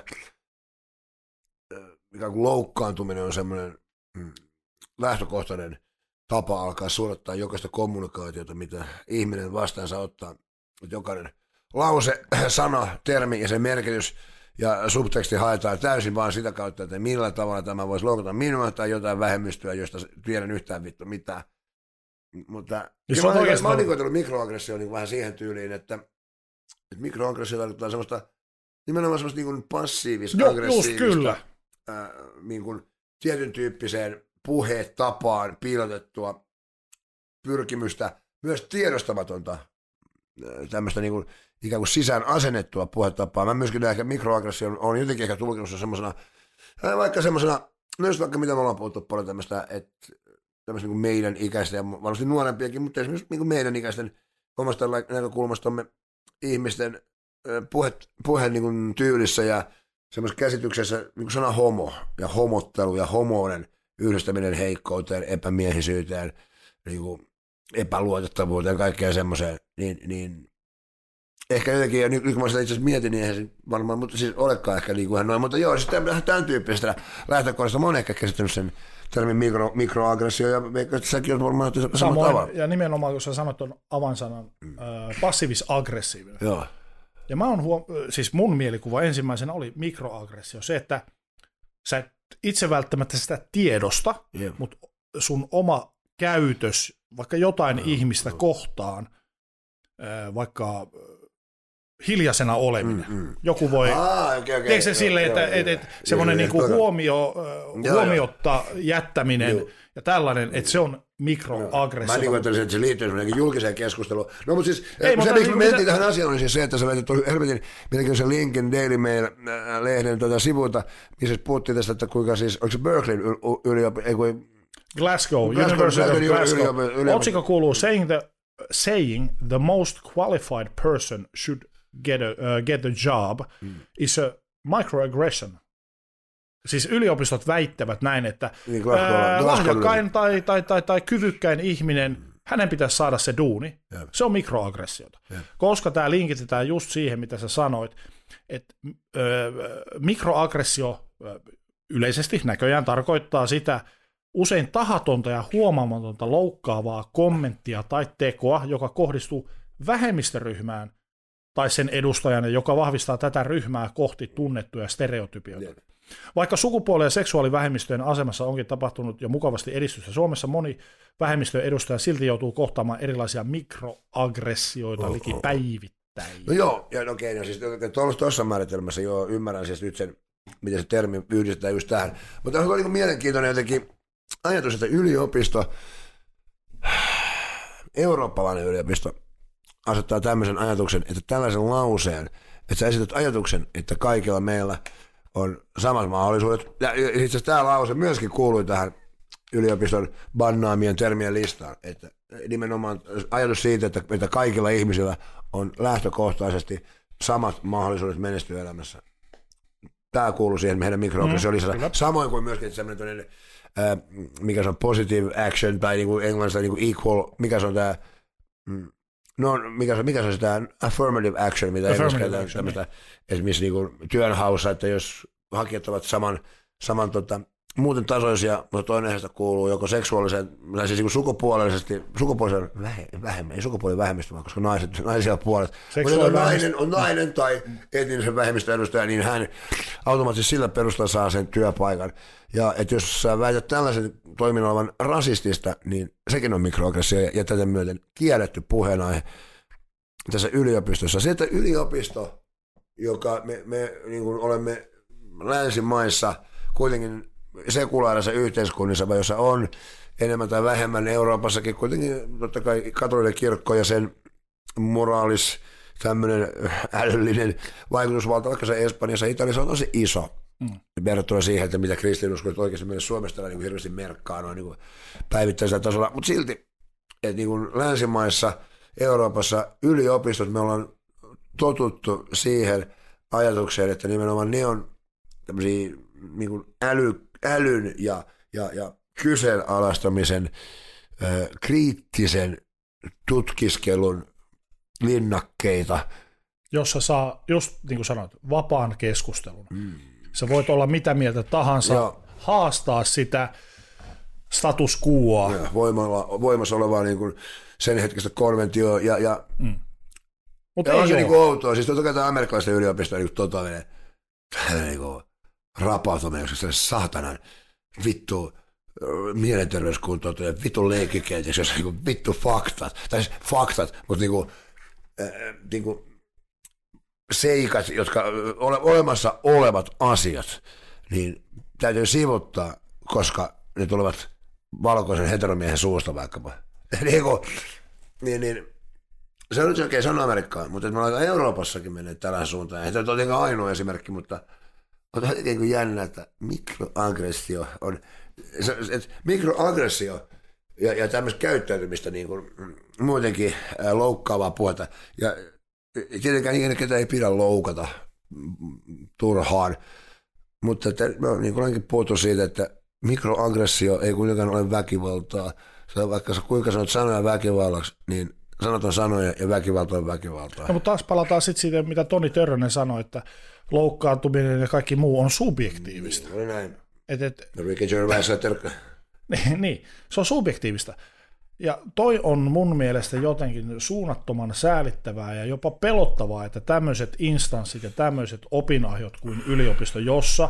ikään kuin loukkaantuminen on semmoinen lähtökohtainen tapa alkaa suodattaa jokaista kommunikaatiota, mitä ihminen vastaansa ottaa. Jokainen lause, sana, termi ja sen merkitys ja subteksti haetaan täysin vaan sitä kautta, että millä tavalla tämä voisi loukata minua tai jotain vähemmistöä, josta tiedän yhtään vittu mitään. Mutta mä oon koetellut mikroaggressioon niin vähän siihen tyyliin, että mikroaggressio tarkoittaa semmoista nimenomaan semmoista niin passiivis-aggressiivista niin kuin tietyn tyyppiseen puhetapaan piilotettua pyrkimystä, myös tiedostamatonta tämmöistä niin kuin ikään kuin sisään asennettua puhetapaa. Mä myöskin ehkä mikroaggressio on jotenkin ehkä tulkinut semmoisena, vaikka semmoisena, no just vaikka mitä me ollaan puhuttu paljon tämmöistä, että tämmöistä niin kuin meidän ikäisten ja varmasti nuorempiakin, mutta esimerkiksi niin kuin meidän ikäisten omasta näkökulmastamme ihmisten puheen niin kuin tyylissä ja semmoisessa käsityksessä niin kuin sana homo ja homottelu ja homoinen yhdistäminen heikkouteen, epämiehisyyteen, niin kuin epäluotettavuuteen ja kaikkea semmoiseen, niin ehkä jotenkin, ja nyt kun mä sitä itse asiassa mietin, niin eihän se varmaan, mutta siis olekaan ehkä niin kuin hän noin, mutta joo, siis tämän tyyppisestä lähtökohdasta mä oon ehkä käsittänyt sen termin mikroaggressio, ja säkin on varmaan samalla tavalla. Ja nimenomaan, kun sä sanot on avainsanan passiivis-aggressiivinen. Joo. Ja mä oon siis mun mielikuva ensimmäisenä oli mikroaggressio, se, että sä et itse välttämättä sitä tiedosta, mutta sun oma käytös, vaikka jotain ihmistä kohtaan, vaikka hiljaisena oleminen. Joku voi, tiedätkö se silleen, että semmoinen niinku huomiotta jättäminen ja tällainen, että se on mikroaggressio. Mä ajattelin, että se liittyy julkiseen keskusteluun. No mutta siis, se miksi me mentiin tähän asiaan, on siis se, että sä laitat helvetin mielenkiintoisen linkin Daily Mail-lehden sivuilta, missä puhuttiin tästä, että kuinka siis, onko se Berkeleyn yliopisto, Glasgow, University of Glasgow. Otsikko kuuluu saying the most qualified person should get a job is a microaggression. Siis yliopistot väittävät näin, että lahjakkain tai kyvykkäin ihminen, hänen pitäisi saada se duuni. Se on mikroaggressiota. Koska tämä linkitetään just siihen, mitä sä sanoit, että mikroaggressio yleisesti näköjään tarkoittaa sitä usein tahatonta ja huomaamatonta loukkaavaa kommenttia tai tekoa, joka kohdistuu vähemmistöryhmään tai sen edustajan, joka vahvistaa tätä ryhmää kohti tunnettuja stereotypioita. Vaikka sukupuoli- ja seksuaalivähemmistöjen asemassa onkin tapahtunut jo mukavasti edistystä Suomessa, moni vähemmistöjen edustaja silti joutuu kohtaamaan erilaisia mikroaggressioita liki päivittäin. No joo, ja okei, no siis tuossa määritelmässä joo, ymmärrän siis nyt sen, miten se termi yhdistetään just tähän. Mutta on niin mielenkiintoinen jotenkin ajatus, että yliopisto, eurooppalainen yliopisto, asettaa tämmöisen ajatuksen, että tällaisen lauseen, että sä esität ajatuksen, että kaikilla meillä on samat mahdollisuudet. Ja itse asiassa tämä lause myöskin kuului tähän yliopiston bannaamien termien listaan, että nimenomaan ajatus siitä, että kaikilla ihmisillä on lähtökohtaisesti samat mahdollisuudet menestyä elämässä. Tämä kuuluu siihen meidän mikroaggression lisään. Samoin kuin myöskin semmoinen, mikä se on positive action, tai niin kuin englannista niin kuin equal, mikä se on tämä, no mikä se on tämä affirmative action, mitä englannista käytetään tämmöistä, esimerkiksi niin kuin työnhaussa, että jos hakijat ovat saman muuten tasoisia, mutta toinen heistä kuuluu joko seksuaalisen, tai siis sukupuolisen ei sukupuolin vähemmistö, vaan koska naisia puolet. Mutta on nainen tai etnisen vähemmistön edustaja, niin hän automaattisesti sillä perusteella saa sen työpaikan. Ja että jos sä väität tällaisen toiminnan olevan rasistista, niin sekin on mikroaggressio ja tätä myöten kielletty puheenaihe tässä yliopistossa. Se, että yliopisto, joka me niin kuin olemme länsimaissa kuitenkin sekulaarisessa yhteiskunnissa, jossa on enemmän tai vähemmän Euroopassakin kuitenkin totta kai katolinen kirkko ja sen moraalis tämmöinen älyllinen vaikutusvalta, vaikka se Espanjassa ja Italiassa on tosi iso verrattuna siihen, että mitä kristinuskot oikeasti meille Suomesta niin hirveästi merkkaa noin niin päivittäisellä tasolla, mutta silti, että niin kuin länsimaissa, Euroopassa yliopistot me ollaan totuttu siihen ajatukseen, että nimenomaan ne on tämmöisiä niin kuin älyn ja kyseenalaistamisen, kriittisen tutkiskelun linnakkeita. Jossa saa, just niin kuin sanoit, vapaan keskustelun. Sä voit olla mitä mieltä tahansa, haastaa sitä status quoa. Voimassa olevaa niin kuin sen hetkistä konventioa. Mutta on se niin kuin outoa. Siis totta kai tämä amerikkalaisten yliopisto on niin totaalinen niin rapautuminen, koska se saatanan vittu mielenterveyskuntoutui ja vittu leikkikentiksi, jos on vittu faktat, mutta niinku seikat, jotka olemassa olevat asiat, niin täytyy sivuttaa, koska ne tulevat valkoisen heteromiehen suusta vaikkapa. niin, se on nyt oikein sanoa Amerikkaan, mutta me ollaan Euroopassakin menneet tällaisen suuntaan. Ei tämä ole tietenkään ainoa esimerkki, mutta on jotenkin jännä, että mikroaggressio on, mikroaggressio ja tämmöistä käyttäytymistä niin kuin muutenkin loukkaavaa puolta. Ja tietenkään ikinä ketään ei pidä loukata turhaan, mutta me on niin kuin ainakin puhuttu siitä, että mikroaggressio ei kuitenkaan ole väkivaltaa. Se on vaikka kuinka sanot sanoja väkivallaksi, niin sanot on sanoja ja väkivalta on väkivaltaa. No, mutta taas palataan sitten siitä, mitä Toni Törrönen sanoi, että loukkaantuminen ja kaikki muu on subjektiivista. Oli näin. Ricky Gervais niin, se on subjektiivista. Ja toi on mun mielestä jotenkin suunnattoman säälittävää ja jopa pelottavaa, että tämmöiset instanssit ja tämmöiset opinahjot kuin yliopisto, jossa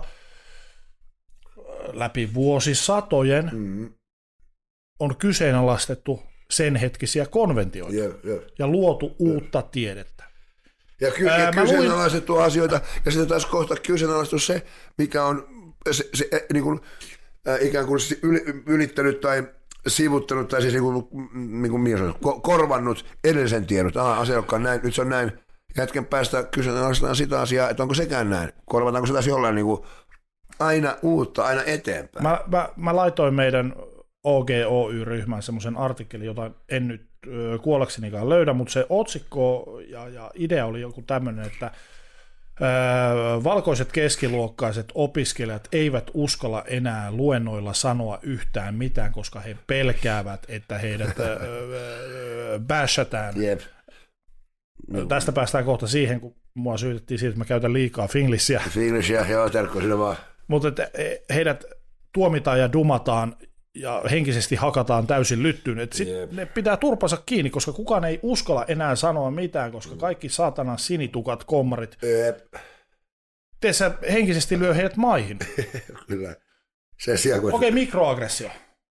läpi vuosisatojen on kyseenalaistettu sen hetkisiä konventioita ja luotu uutta tiedettä. Ja kyseenalaistettu asioita, ja sitten taas kohta kyseenalaistettu se, mikä on se niin kuin, ikään kuin ylittänyt tai sivuttanut, tai siis niin kuin korvannut edellisen tiedot. Asia, joka on näin, nyt se on näin. Hetken päästä kyseenalaistetaan sitä asiaa, että onko sekään näin. Korvataanko se taas jollain niin kuin aina uutta, aina eteenpäin. Mä laitoin meidän OGOY-ryhmään semmoisen artikkelin, jota en nyt kuollaksenikaan löydä, mutta se otsikko ja idea oli joku tämmöinen, että valkoiset keskiluokkaiset opiskelijat eivät uskalla enää luennoilla sanoa yhtään mitään, koska he pelkäävät, että heidät bashataan. Jep. Tästä päästään kohta siihen, kun mua syytettiin siitä, että mä käytän liikaa finglishia. Finglishia, joo, terkko sinä vaan. Mutta heidät tuomitaan ja dumataan ja henkisesti hakataan täysin lyttyyn. Ne pitää turpansa kiinni, koska kukaan ei uskalla enää sanoa mitään, koska kaikki saatanan sinitukat, kommarit, teessä henkisesti lyö heidät maihin. Kyllä. Okei, mikroaggressio.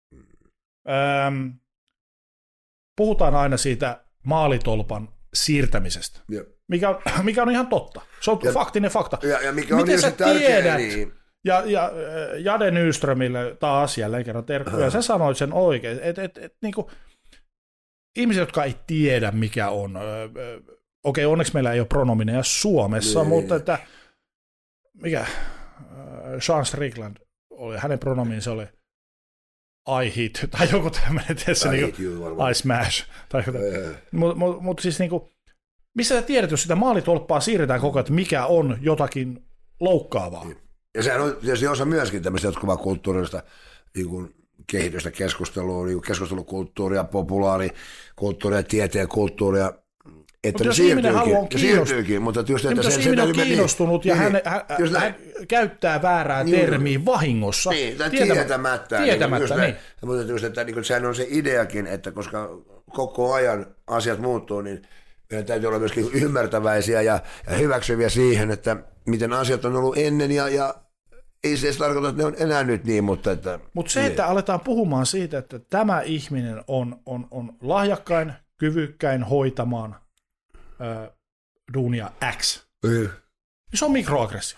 Puhutaan aina siitä maalitolpan siirtämisestä, mikä on ihan totta. Se on faktinen fakta. Ja mikä on miten sä tiedät? Niin. Ja Jade Nyströmille taas jälleen kerran terkkuja, sä sanoit sen oikein, että niinku, ihmiset, jotka ei tiedä mikä on, okei, onneksi meillä ei ole pronomineja Suomessa, mutta että mikä, Sean Strickland oli, hänen pronominsa oli I hit, tai joku tämmöinen, niinku, I smash, mutta siis niinku, missä sä tiedät, jos sitä maalitolppaa siirretään koko ajan, että mikä on jotakin loukkaavaa? Ja sehän on tietysti osa myöskin tämmöistä jatkuvakulttuurista niin kuin kehitystä keskustelua, niin kuin keskustelukulttuuria, populaarikulttuuria, tieteen kulttuuria. Että jos ihminen haluaa siirtyykin, mutta just, että jos ihminen on kiinnostunut ja hän käyttää väärää termiä vahingossa. Niin, tai tietämättä. Niin. Mutta just, että niin sehän on se ideakin, että koska koko ajan asiat muuttuu, niin meidän täytyy olla myöskin ymmärtäväisiä ja hyväksyviä siihen, että miten asiat on ollut ennen ja ei se edes tarkoita, että ne on enää nyt niin, mutta että... Mutta se, että aletaan puhumaan siitä, että tämä ihminen on lahjakkain, kyvykkäin hoitamaan duunia X, niin se on mikroaggressio.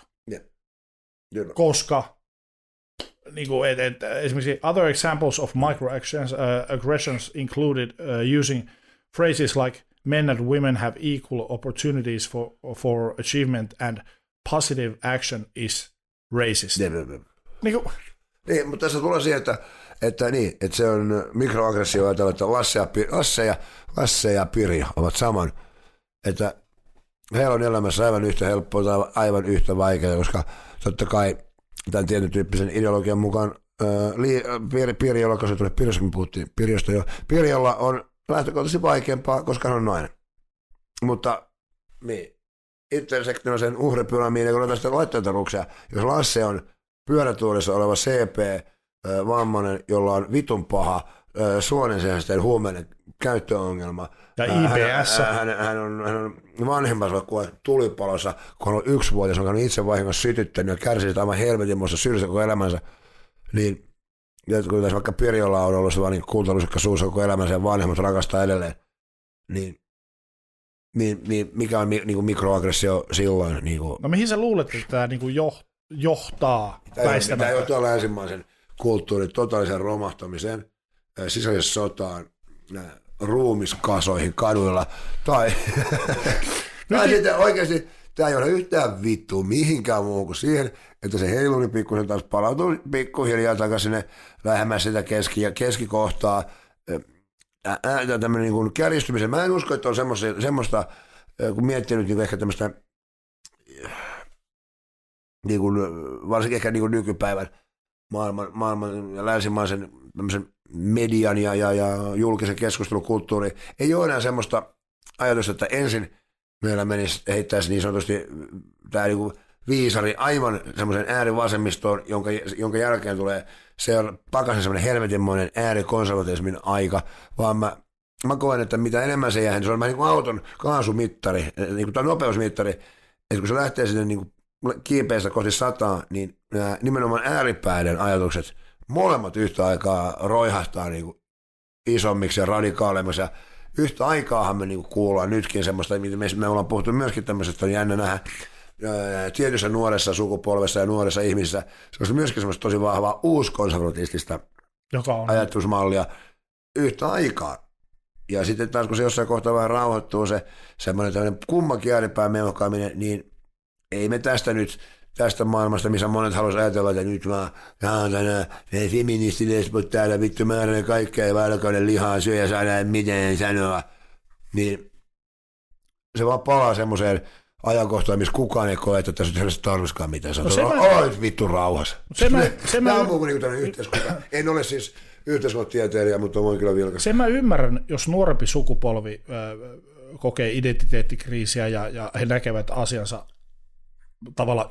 Koska niin kuin, esimerkiksi other examples of microaggressions included using phrases like men and women have equal opportunities for achievement and positive action is racist. Niin, mutta tässä tulee siihen, että se on mikroaggressio ajatella, että Lasse ja Pirjo ovat saman, että heillä on elämässä aivan yhtä helppoa tai aivan yhtä vaikeaa, koska totta kai tämän tietyn tyyppisen ideologian mukaan Pirjolla, koska tulee Pirjossakin puhuttiin Pirjosta jo, Pirjolla on lähtökohtaisesti vaikeampaa, koska hän on nainen. Mutta intersektionaalisen uhripyramiin, kun otetaan sitä laitteetaruksia, jos Lasse on pyörätuolissa oleva CP-vammainen, jolla on vitun paha suonensäästeen huumeiden käyttöongelma. Ja IBS. Hän on vanhempansa kuin tulipalossa, kun hän on 1-vuotias, on itse vahingossa sytyttänyt ja kärsii sitä aivan helvetinmoista syrjässä koko elämänsä. Niin, kun tässä vaikka Pirjolla on ollut se vaan niin kultalusikka suussa koko elämänsä ja vanhemmat rakastaa edelleen, niin mikä on niin kuin mikroaggressio silloin? Niin kuin... No mihin sä luulet, että tämä niin kuin johtaa väistämättä? Tämä johtaa länsimaisen kulttuurin totaaliseen romahtamiseen, sisäiseen sotaan, ruumiskasoihin kaduilla, tai sitten oikeasti tämä ei ole yhtään vittua mihinkään muuhun kuin siihen, että se heiluri pikkusen taas palautuu pikkuhiljaa takaisin sinne lähemmäs sitä keskikohtaa. Tämmöinen niin kuin kärjistymisen. Mä en usko, että on semmoista kun miettinyt niin ehkä tämmöistä, niin kuin, varsinkin ehkä niin kuin nykypäivän maailman ja länsimaisen median ja julkisen keskustelukulttuuri, ei ole enää semmoista ajatusta, että ensin meillä heittäisi niin sanotusti tämä niin kuin viisari aivan semmoisen äärivasemmistoon, jonka jälkeen tulee takaisin semmoinen helvetinmoinen äärikonservatismin aika, vaan mä koen, että mitä enemmän se jää, niin se on vähän niin kuin auton kaasumittari, niin kuin nopeusmittari, että kun se lähtee sinne niin kuin kiipeästä kohti 100, niin nimenomaan ääripäiden ajatukset molemmat yhtä aikaa roihahtaa niin kuin isommiksi ja radikaalemmiksi, yhtä aikaahan me niinku kuullaan nytkin semmoista, mitä me ollaan puhuttu myöskin tämmöisestä, on jännä nähdä tietyssä nuoressa sukupolvessa ja nuoressa ihmisissä, se on myöskin semmoista tosi vahvaa uuskonservatistista ajatusmallia yhtä aikaa. Ja sitten taas kun se jossain kohtaa vähän rauhoittuu se semmoinen kummankin ääripään meuhkaaminen, niin ei me tästä maailmasta, missä monet haluaisi ajatella, että nyt mä tänään feministilesbot täällä vittu määräinen kaikkea ja valkoinen lihaa syö ja saa näin miten sanoa, niin se vaan palaa semmoiseen ajankohtaan, missä kukaan ei koe, että tässä ei tarvitsisikaan mitään sanoa. Olet vittu rauhassa. Tämä on muu kuin tämmöinen yhteiskunta. En ole siis yhteiskuntatieteilijä, mutta voin kyllä vilkaista. Sen mä ymmärrän, jos nuorempi sukupolvi kokee identiteettikriisiä ja he näkevät asiansa tavalla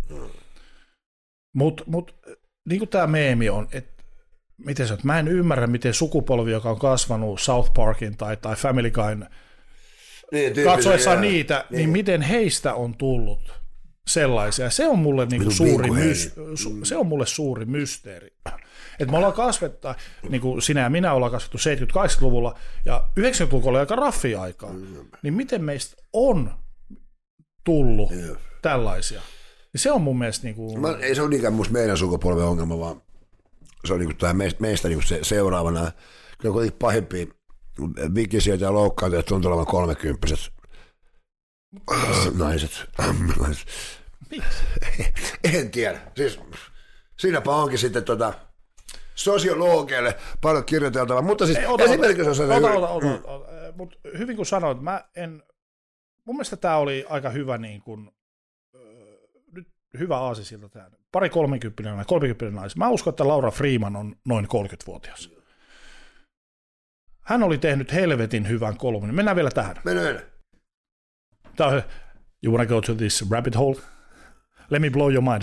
Mutta niin kuin tämä meemi on, että miten se, mä en ymmärrä, miten sukupolvi, joka on kasvanut South Parkin tai Family Guyn katsoessaan niitä, niin miten heistä on tullut sellaisia. Se on mulle, niin kuin se on mulle suuri mysteeri. Että me ollaan kasvettu, niin kuin sinä ja minä ollaan kasvettu 70-80-luvulla ja 90-luvulla oli aika raffia aikaa. Niin miten meistä on tullut tällaisia? Ja se on mun mielestä niin kuin... Ei se ole niinkään musta meidän sukupolven ongelma, vaan se on niin kuin meistä niin kuin seuraavana. Kyllä kuitenkin pahimpia vikisijoita ja loukkaantuja tuntuu olevan 30-vuotiaat naiset. Miksi? En tiedä. Siis, siinäpä onkin sitten sosiologeille paljon kirjoiteltavaa, mutta siis esimerkiksi Mutta hyvin kuin sanoit, mun mielestä tämä oli aika hyvä niin kuin, hyvä aasisilta tämä. Pari 30 naisia. Mä uskon, että Laura Freeman on noin 30-vuotias. Hän oli tehnyt helvetin hyvän kolumnin. Mennään vielä tähän. Mennään. Tämä on, you wanna go to this rabbit hole? Let me blow your mind.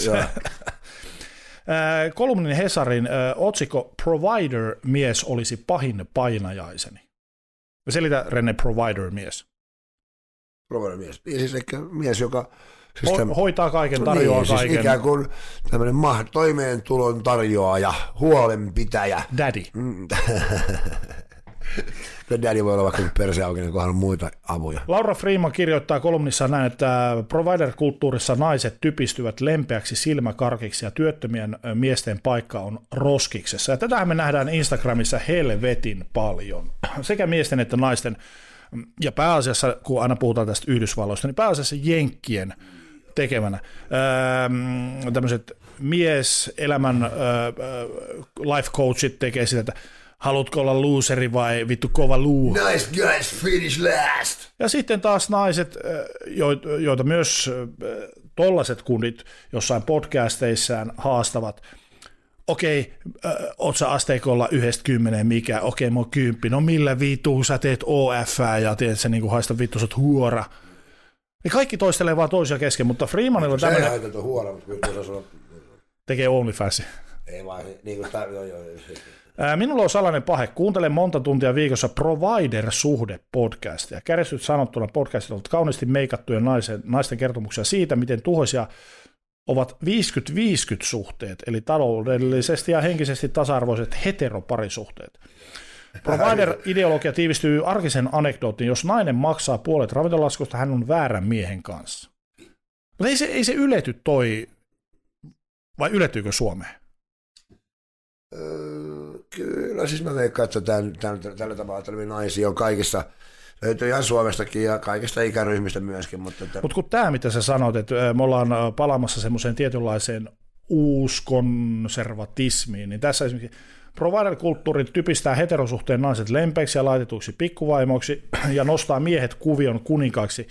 Kolumnin Hesarin otsikko Provider-mies olisi pahin painajaiseni. Selitä, Renne, Provider-mies. Provider-mies. Niin siis ehkä mies, joka... Siis hoitaa kaiken, tarjoaa niin, kaiken. Siis ikään kuin tämmöinen toimeentulon tarjoaja, huolenpitäjä. Daddy. Daddy voi olla vaikka perseaukinen, kun on muita avuja. Laura Freeman kirjoittaa kolumnissaan näin, että provider-kulttuurissa naiset typistyvät lempeäksi silmäkarkiksi ja työttömien miesten paikka on roskiksessa. Ja tätähän me nähdään Instagramissa helvetin paljon. Sekä miesten että naisten. Ja pääasiassa, kun aina puhutaan tästä Yhdysvalloista, niin pääasiassa jenkkien tekemänä. Tämmöiset mieselämän life coachit tekee sitä, että haluatko olla loseri vai vittu kova luu. Nice guys finish last. Ja sitten taas naiset, joita myös tollaiset kundit jossain podcasteissaan haastavat. Okei, oot sä asteikolla 1-10, mikä? Okei, mä oon 10. No millä vittuun sä teet OF:ää ja teet sä niinku haista vittu, sä oot huora. Ja kaikki toistelee vaan toisia kesken, mutta Freemanilla on tämmöinen... Se ei haiteta huora, mutta kyllä se on... Tekee OnlyFansi. Ei vaan, niin kuin tämä... Minulla on sellainen pahe. Kuuntelen monta tuntia viikossa Provider-suhde-podcastia. Kärjistyt sanottuna podcastit ovat kauniisti meikattuja naisten kertomuksia siitä, miten tuhoisia ovat 50-50 suhteet, eli taloudellisesti ja henkisesti tasa-arvoiset heteroparisuhteet. Provider-ideologia tiivistyy arkisen anekdootin, jos nainen maksaa puolet ravintolaskusta, hän on väärän miehen kanssa. Mutta ei se ylety vai ylettyykö Suomeen? Kyllä, siis mä veikkaan, että tällä tavalla tällainen naisia on kaikissa, löytyy ihan Suomestakin ja kaikista ikäryhmistä myöskin. Mutta kun tämä, mitä sä sanoit, että me ollaan palaamassa semmoiseen tietynlaiseen uuskonservatismiin, niin tässä esimerkiksi provider-kulttuuri typistää heterosuhteen naiset lempeiksi ja laitetuiksi pikkuvaimoiksi ja nostaa miehet kuvion kuninkaiksi.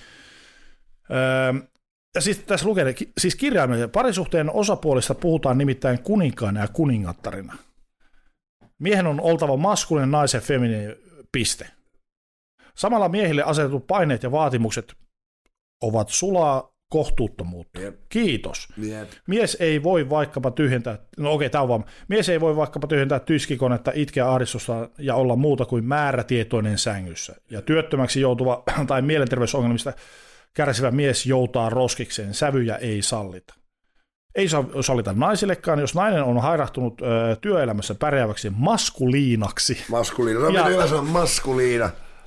Ja sitten tässä lukee, siis kirjaimellisesti parisuhteen osapuolista puhutaan nimittäin kuninkaana ja kuningattarina. Miehen on oltava maskulinen, naisen feminiini, piste. Samalla miehille asetetut paineet ja vaatimukset ovat sulaa kohtuuttomuutta. Yep. Kiitos. Yep. Mies ei voi vaikkapa tyhjentää, mies ei voi vaikkapa tyhjentää tyskikonetta, itkeä ahdistusta ja olla muuta kuin määrätietoinen sängyssä. Ja työttömäksi joutuva tai mielenterveysongelmista kärsivä mies joutaa roskikseen, sävyjä ei sallita. Ei sallita naisillekaan, jos nainen on hairahtunut työelämässä pärjääväksi maskuliinaksi. Maskuliina, no hyvä sanoa maskuliina.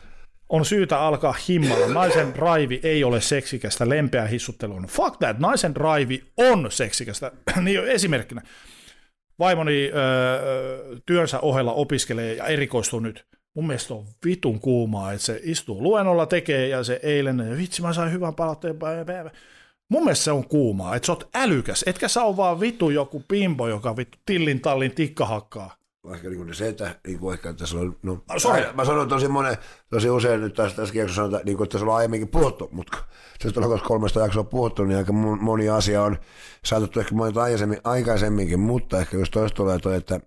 on syytä alkaa himmalla. Naisen raivi ei ole seksikästä, lempeä hissuttelu on. Fuck that, naisen raivi on seksikästä. Niin esimerkkinä. Vaimoni työnsä ohella opiskelee ja erikoistuu nyt. Mun mielestä on vitun kuumaa, että se istuu luennolla, tekee ja se eilen, ja vitsi mä sain hyvän palautteen. Mun mielestä se on kuumaa, että sä oot älykäs. Etkä sä oo vaan vittu joku pimpo, joka vittu tillin tallin tikkahakkaa. Ehkä niin se, että niin ehkä tässä on, no, mä sanon tosi usein nyt tässä kierrossa sanotaan, niin että tässä on aiemminkin puhuttu, mutta se on 3 jaksoa puhuttu, niin aika moni asia on saatettu ehkä monita aikaisemminkin, mutta ehkä jos toista tulee toi, että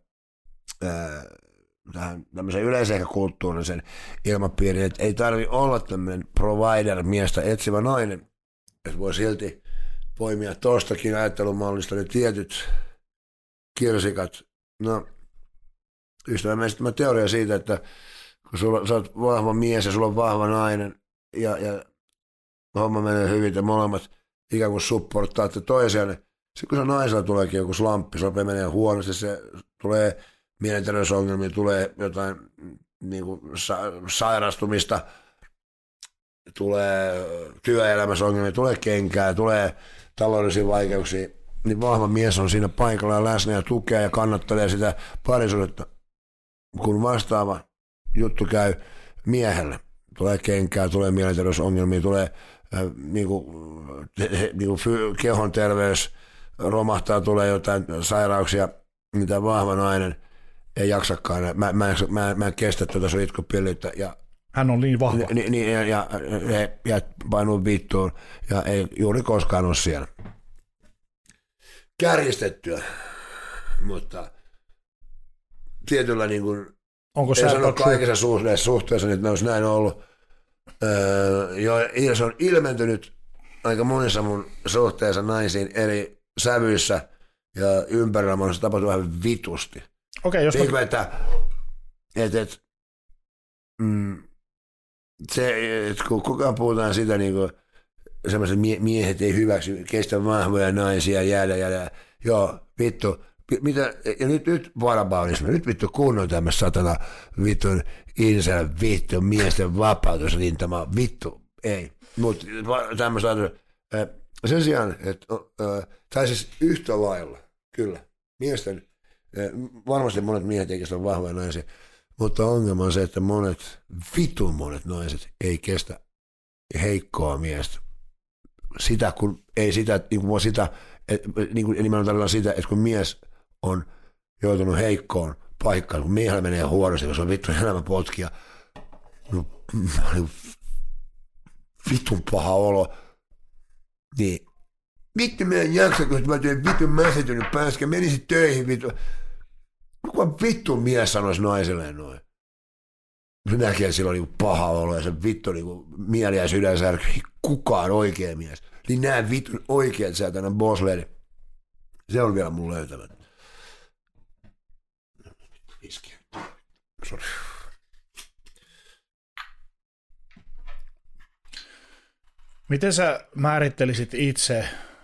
tähän tämmöisen yleisen kulttuurisen ilmapiirin, että ei tarvitse olla tämmöinen provider-miestä etsivä nainen, että voi silti poimia tuostakin ajattelumallista ne tietyt kirsikat. No, ystävämme sitten teoria siitä, että kun sä oot vahva mies ja sulla on vahva nainen ja homma menee hyvin ja molemmat ikään kuin supporttaatte toisiaan, sitten kun se naisella tuleekin joku slamppi, se menee huonosti, se tulee mielenterveysongelmia, tulee jotain niin kuin sairastumista, tulee työelämässä ongelmia, tulee kenkää, tulee taloudellisia vaikeuksia, niin vahva mies on siinä paikalla ja läsnä ja tukea ja kannattelee sitä parisuudetta. Kun vastaava juttu käy miehelle, tulee kenkää, tulee mielenterveysongelmia, tulee kehon terveys romahtaa, tulee jotain sairauksia, mitä vahva nainen ei jaksakaan. Mä en kestä tuota sun itkupillyttä. Hän on niin vahva. Ja painuu vittuun ja ei juuri koskaan ole siellä. Kärjistettyä, mutta tietyllä niin kuin, onko ei sano kaikissa suhteessa, niin että olisi näin ollut. Se on ilmentynyt aika monissa mun suhteessa naisiin eri sävyissä ja ympärillä monessa tapahtuu vähän vitusti. Okei, jos niin, että kun koko ajan puhutaan sitä, niin kuin sellaiset miehet ei hyväksy, kestä vahvoja naisia, jäädä. Joo, vittu. Mitä, ja nyt varabaunismi, nyt vittu kunnon tämmöistä satana vittun insel, vittu, miesten vapautus, niin tämä vittu, ei. Mutta tämmöistä sen sijaan, että tai siis yhtä lailla, kyllä, miesten, varmasti monet miehet ei kestä vahvoja naisia, mutta ongelma on se, että vitun monet naiset ei kestä heikkoa miestä. Sitä, kun ei sitä, niin kuin sitä, niin kuin nimenomaan sitä, että kun mies on joutunut heikkoon paikkaan, kun miehellä menee huonosti, kun se on vittu elämä potkia, no, vitun paha olo, niin vittu mä en jaksa, kun mä tein vitun mäsetynyt pääskä, menisit töihin vittu. Kuka vittu mies sanoisi naiselleen noin? Se näkee, että sillä on niin paha olo ja se vittu niin mieli ja sydänsärky, kukaan oikea mies. Niin nää vitun oikeat säätänä boss lady. Se on vielä mun löytävät. Iski. Sori. Miten sä määrittelisit itse,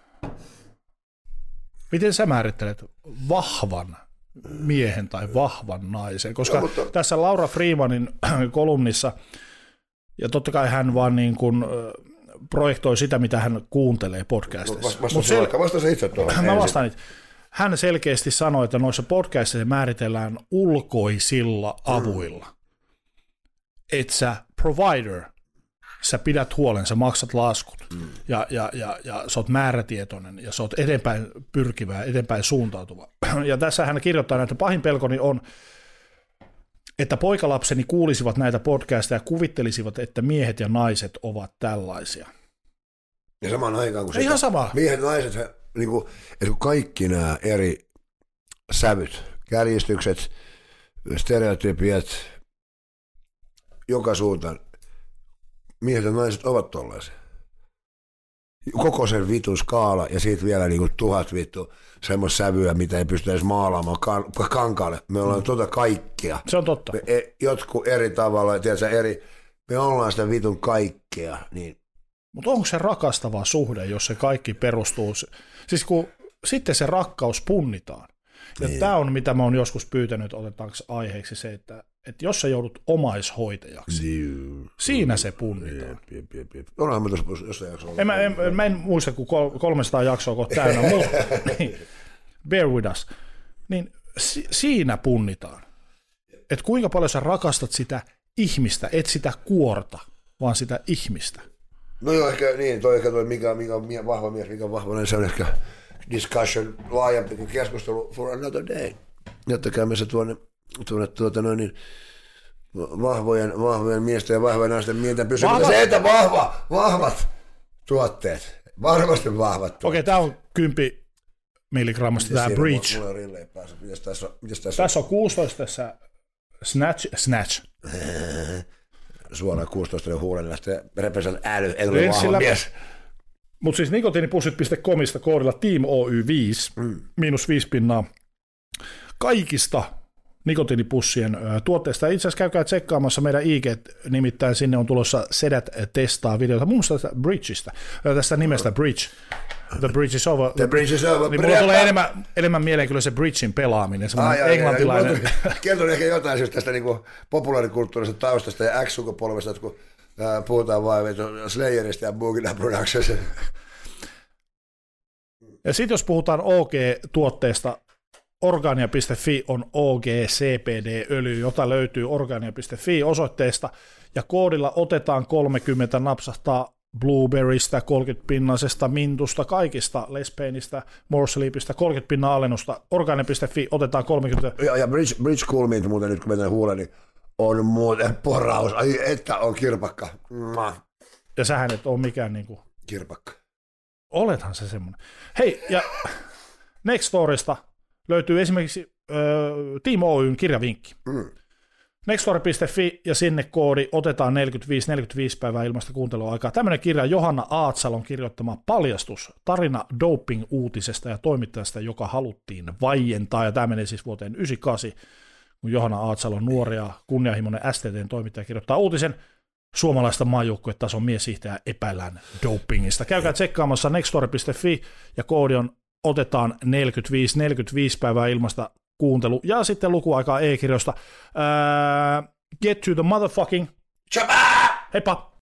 miten sä määrittelet vahvan miehen tai vahvan naisen? Koska tässä Laura Freemanin kolumnissa, ja totta kai hän vaan niin kuin projektoi sitä, mitä hän kuuntelee podcastissa. Vasta se itse tuohon. Mä vastaan niitä. Hän selkeästi sanoi, että noissa podcastissa määritellään ulkoisilla avuilla. Et sä provider, sä pidät huolen, sä maksat laskut ja sä oot määrätietoinen ja sä oot eteenpäin pyrkivä, eteenpäin suuntautuva. Ja tässä hän kirjoittaa, että pahin pelkoni on, että poikalapseni kuulisivat näitä podcasteja ja kuvittelisivat, että miehet ja naiset ovat tällaisia. Ja samaan aikaan, kun ihan sama. Miehet ja naiset, niin kuin, kaikki nämä eri sävyt, kärjistykset, stereotypiat, joka suuntaan, miehet ja naiset ovat tollaisia. Koko sen vitun skaala ja siitä vielä niin kuin 1000 vittu semmoista sävyä, mitä ei pystytä edes maalaamaan kankaalle. Me ollaan kaikkea. Se on totta. Jotkut eri tavalla, tiedätkö, me ollaan sitä vitun kaikkea. Niin. Mutta onko se rakastava suhde, jos se kaikki perustuu, siis kun sitten se rakkaus punnitaan. Ja tämä on, mitä mä oon joskus pyytänyt, otetaanko aiheeksi se, että jos sä joudut omaishoitajaksi, siinä se punnitaan. Onhan mä tuossa jossain jaksolla. Mä en muista, kun 300 jaksoa kohta täynnä, mutta niin, bear with us. Niin siinä punnitaan. Että kuinka paljon sä rakastat sitä ihmistä, et sitä kuorta, vaan sitä ihmistä. No joo, ehkä niin, mikä on vahva mies, mikä on vahva, niin se on ehkä discussion laajempi kuin keskustelu for another day. Jättäkäämme se tuonne vahvojen miesten ja vahvojen naisten mieltä pysyy. Mutta se, että vahvat tuotteet, varmasti vahvat tuotteet. Okei, tämä on 10 milligrammasta tämä Breach. Mulla on rilleen päässä. Mitäs tässä on 16 tässä Snatch. Suoraan 16 huulen lähtee represent äly, ei ole vahva mies. Mutta siis nikotiinipussit.comista koodilla TEAMOY5, miinus 5 pinnaa kaikista nikotiinipussien tuotteista. Itse asiassa käykää tsekkaamassa meidän IG, nimittäin sinne on tulossa Sedät testaa videota, muun muassa tästä Bridgeistä, tästä nimestä Bridge. The Bridge is over. The Bridge is over. Niin mulla tulee enemmän mieleen kyllä se Bridgein pelaaminen, semmoinen englantilainen. Kerton ehkä jotain siis tästä niinku populaarikulttuurista taustasta ja X-sukupolvesta, että kun puhutaan vain Slayerista ja Boogie Down Productions. Ja sitten jos puhutaan OG-tuotteesta, Organia.fi on OG CBD-öljy, jota löytyy Organia.fi osoitteesta, ja koodilla otetaan 30 napsahtaa Blueberrystä, 30-pinnasesta Mintusta, kaikista Les Payneista, More Sleepistä, 30 pinnan alennusta, Organia.fi otetaan 30. Ja Bridge Cool Mint muuten nyt kun mennään huuleen, niin on muuten poraus, ai että on kirpakka. Ja sähän et ole mikään niinku... Kirpakka. Olethan se semmoinen. Hei, ja Nextoresta löytyy esimerkiksi Team Oyn kirjavinkki. Nextdoor.fi ja sinne koodi otetaan 45 päivää ilmasta kuunteluaikaa. Tämmöinen kirja Johanna Aatsalon kirjoittama paljastus, tarina doping-uutisesta ja toimittajasta, joka haluttiin vaientaa. Ja tämä menee siis vuoteen 1998, kun Johanna Aatsalon nuori ja kunnianhimoinen STT:n toimittaja kirjoittaa uutisen. Suomalaista maajoukkuetason mieshiihtäjää epäillään dopingista. Käykää tsekkaamassa nextdoor.fi ja koodi on otetaan 45 päivää ilmasta kuuntelu ja sitten lukuaikaa e-kirjoista. Get to the motherfucking... Chapa! Heippa!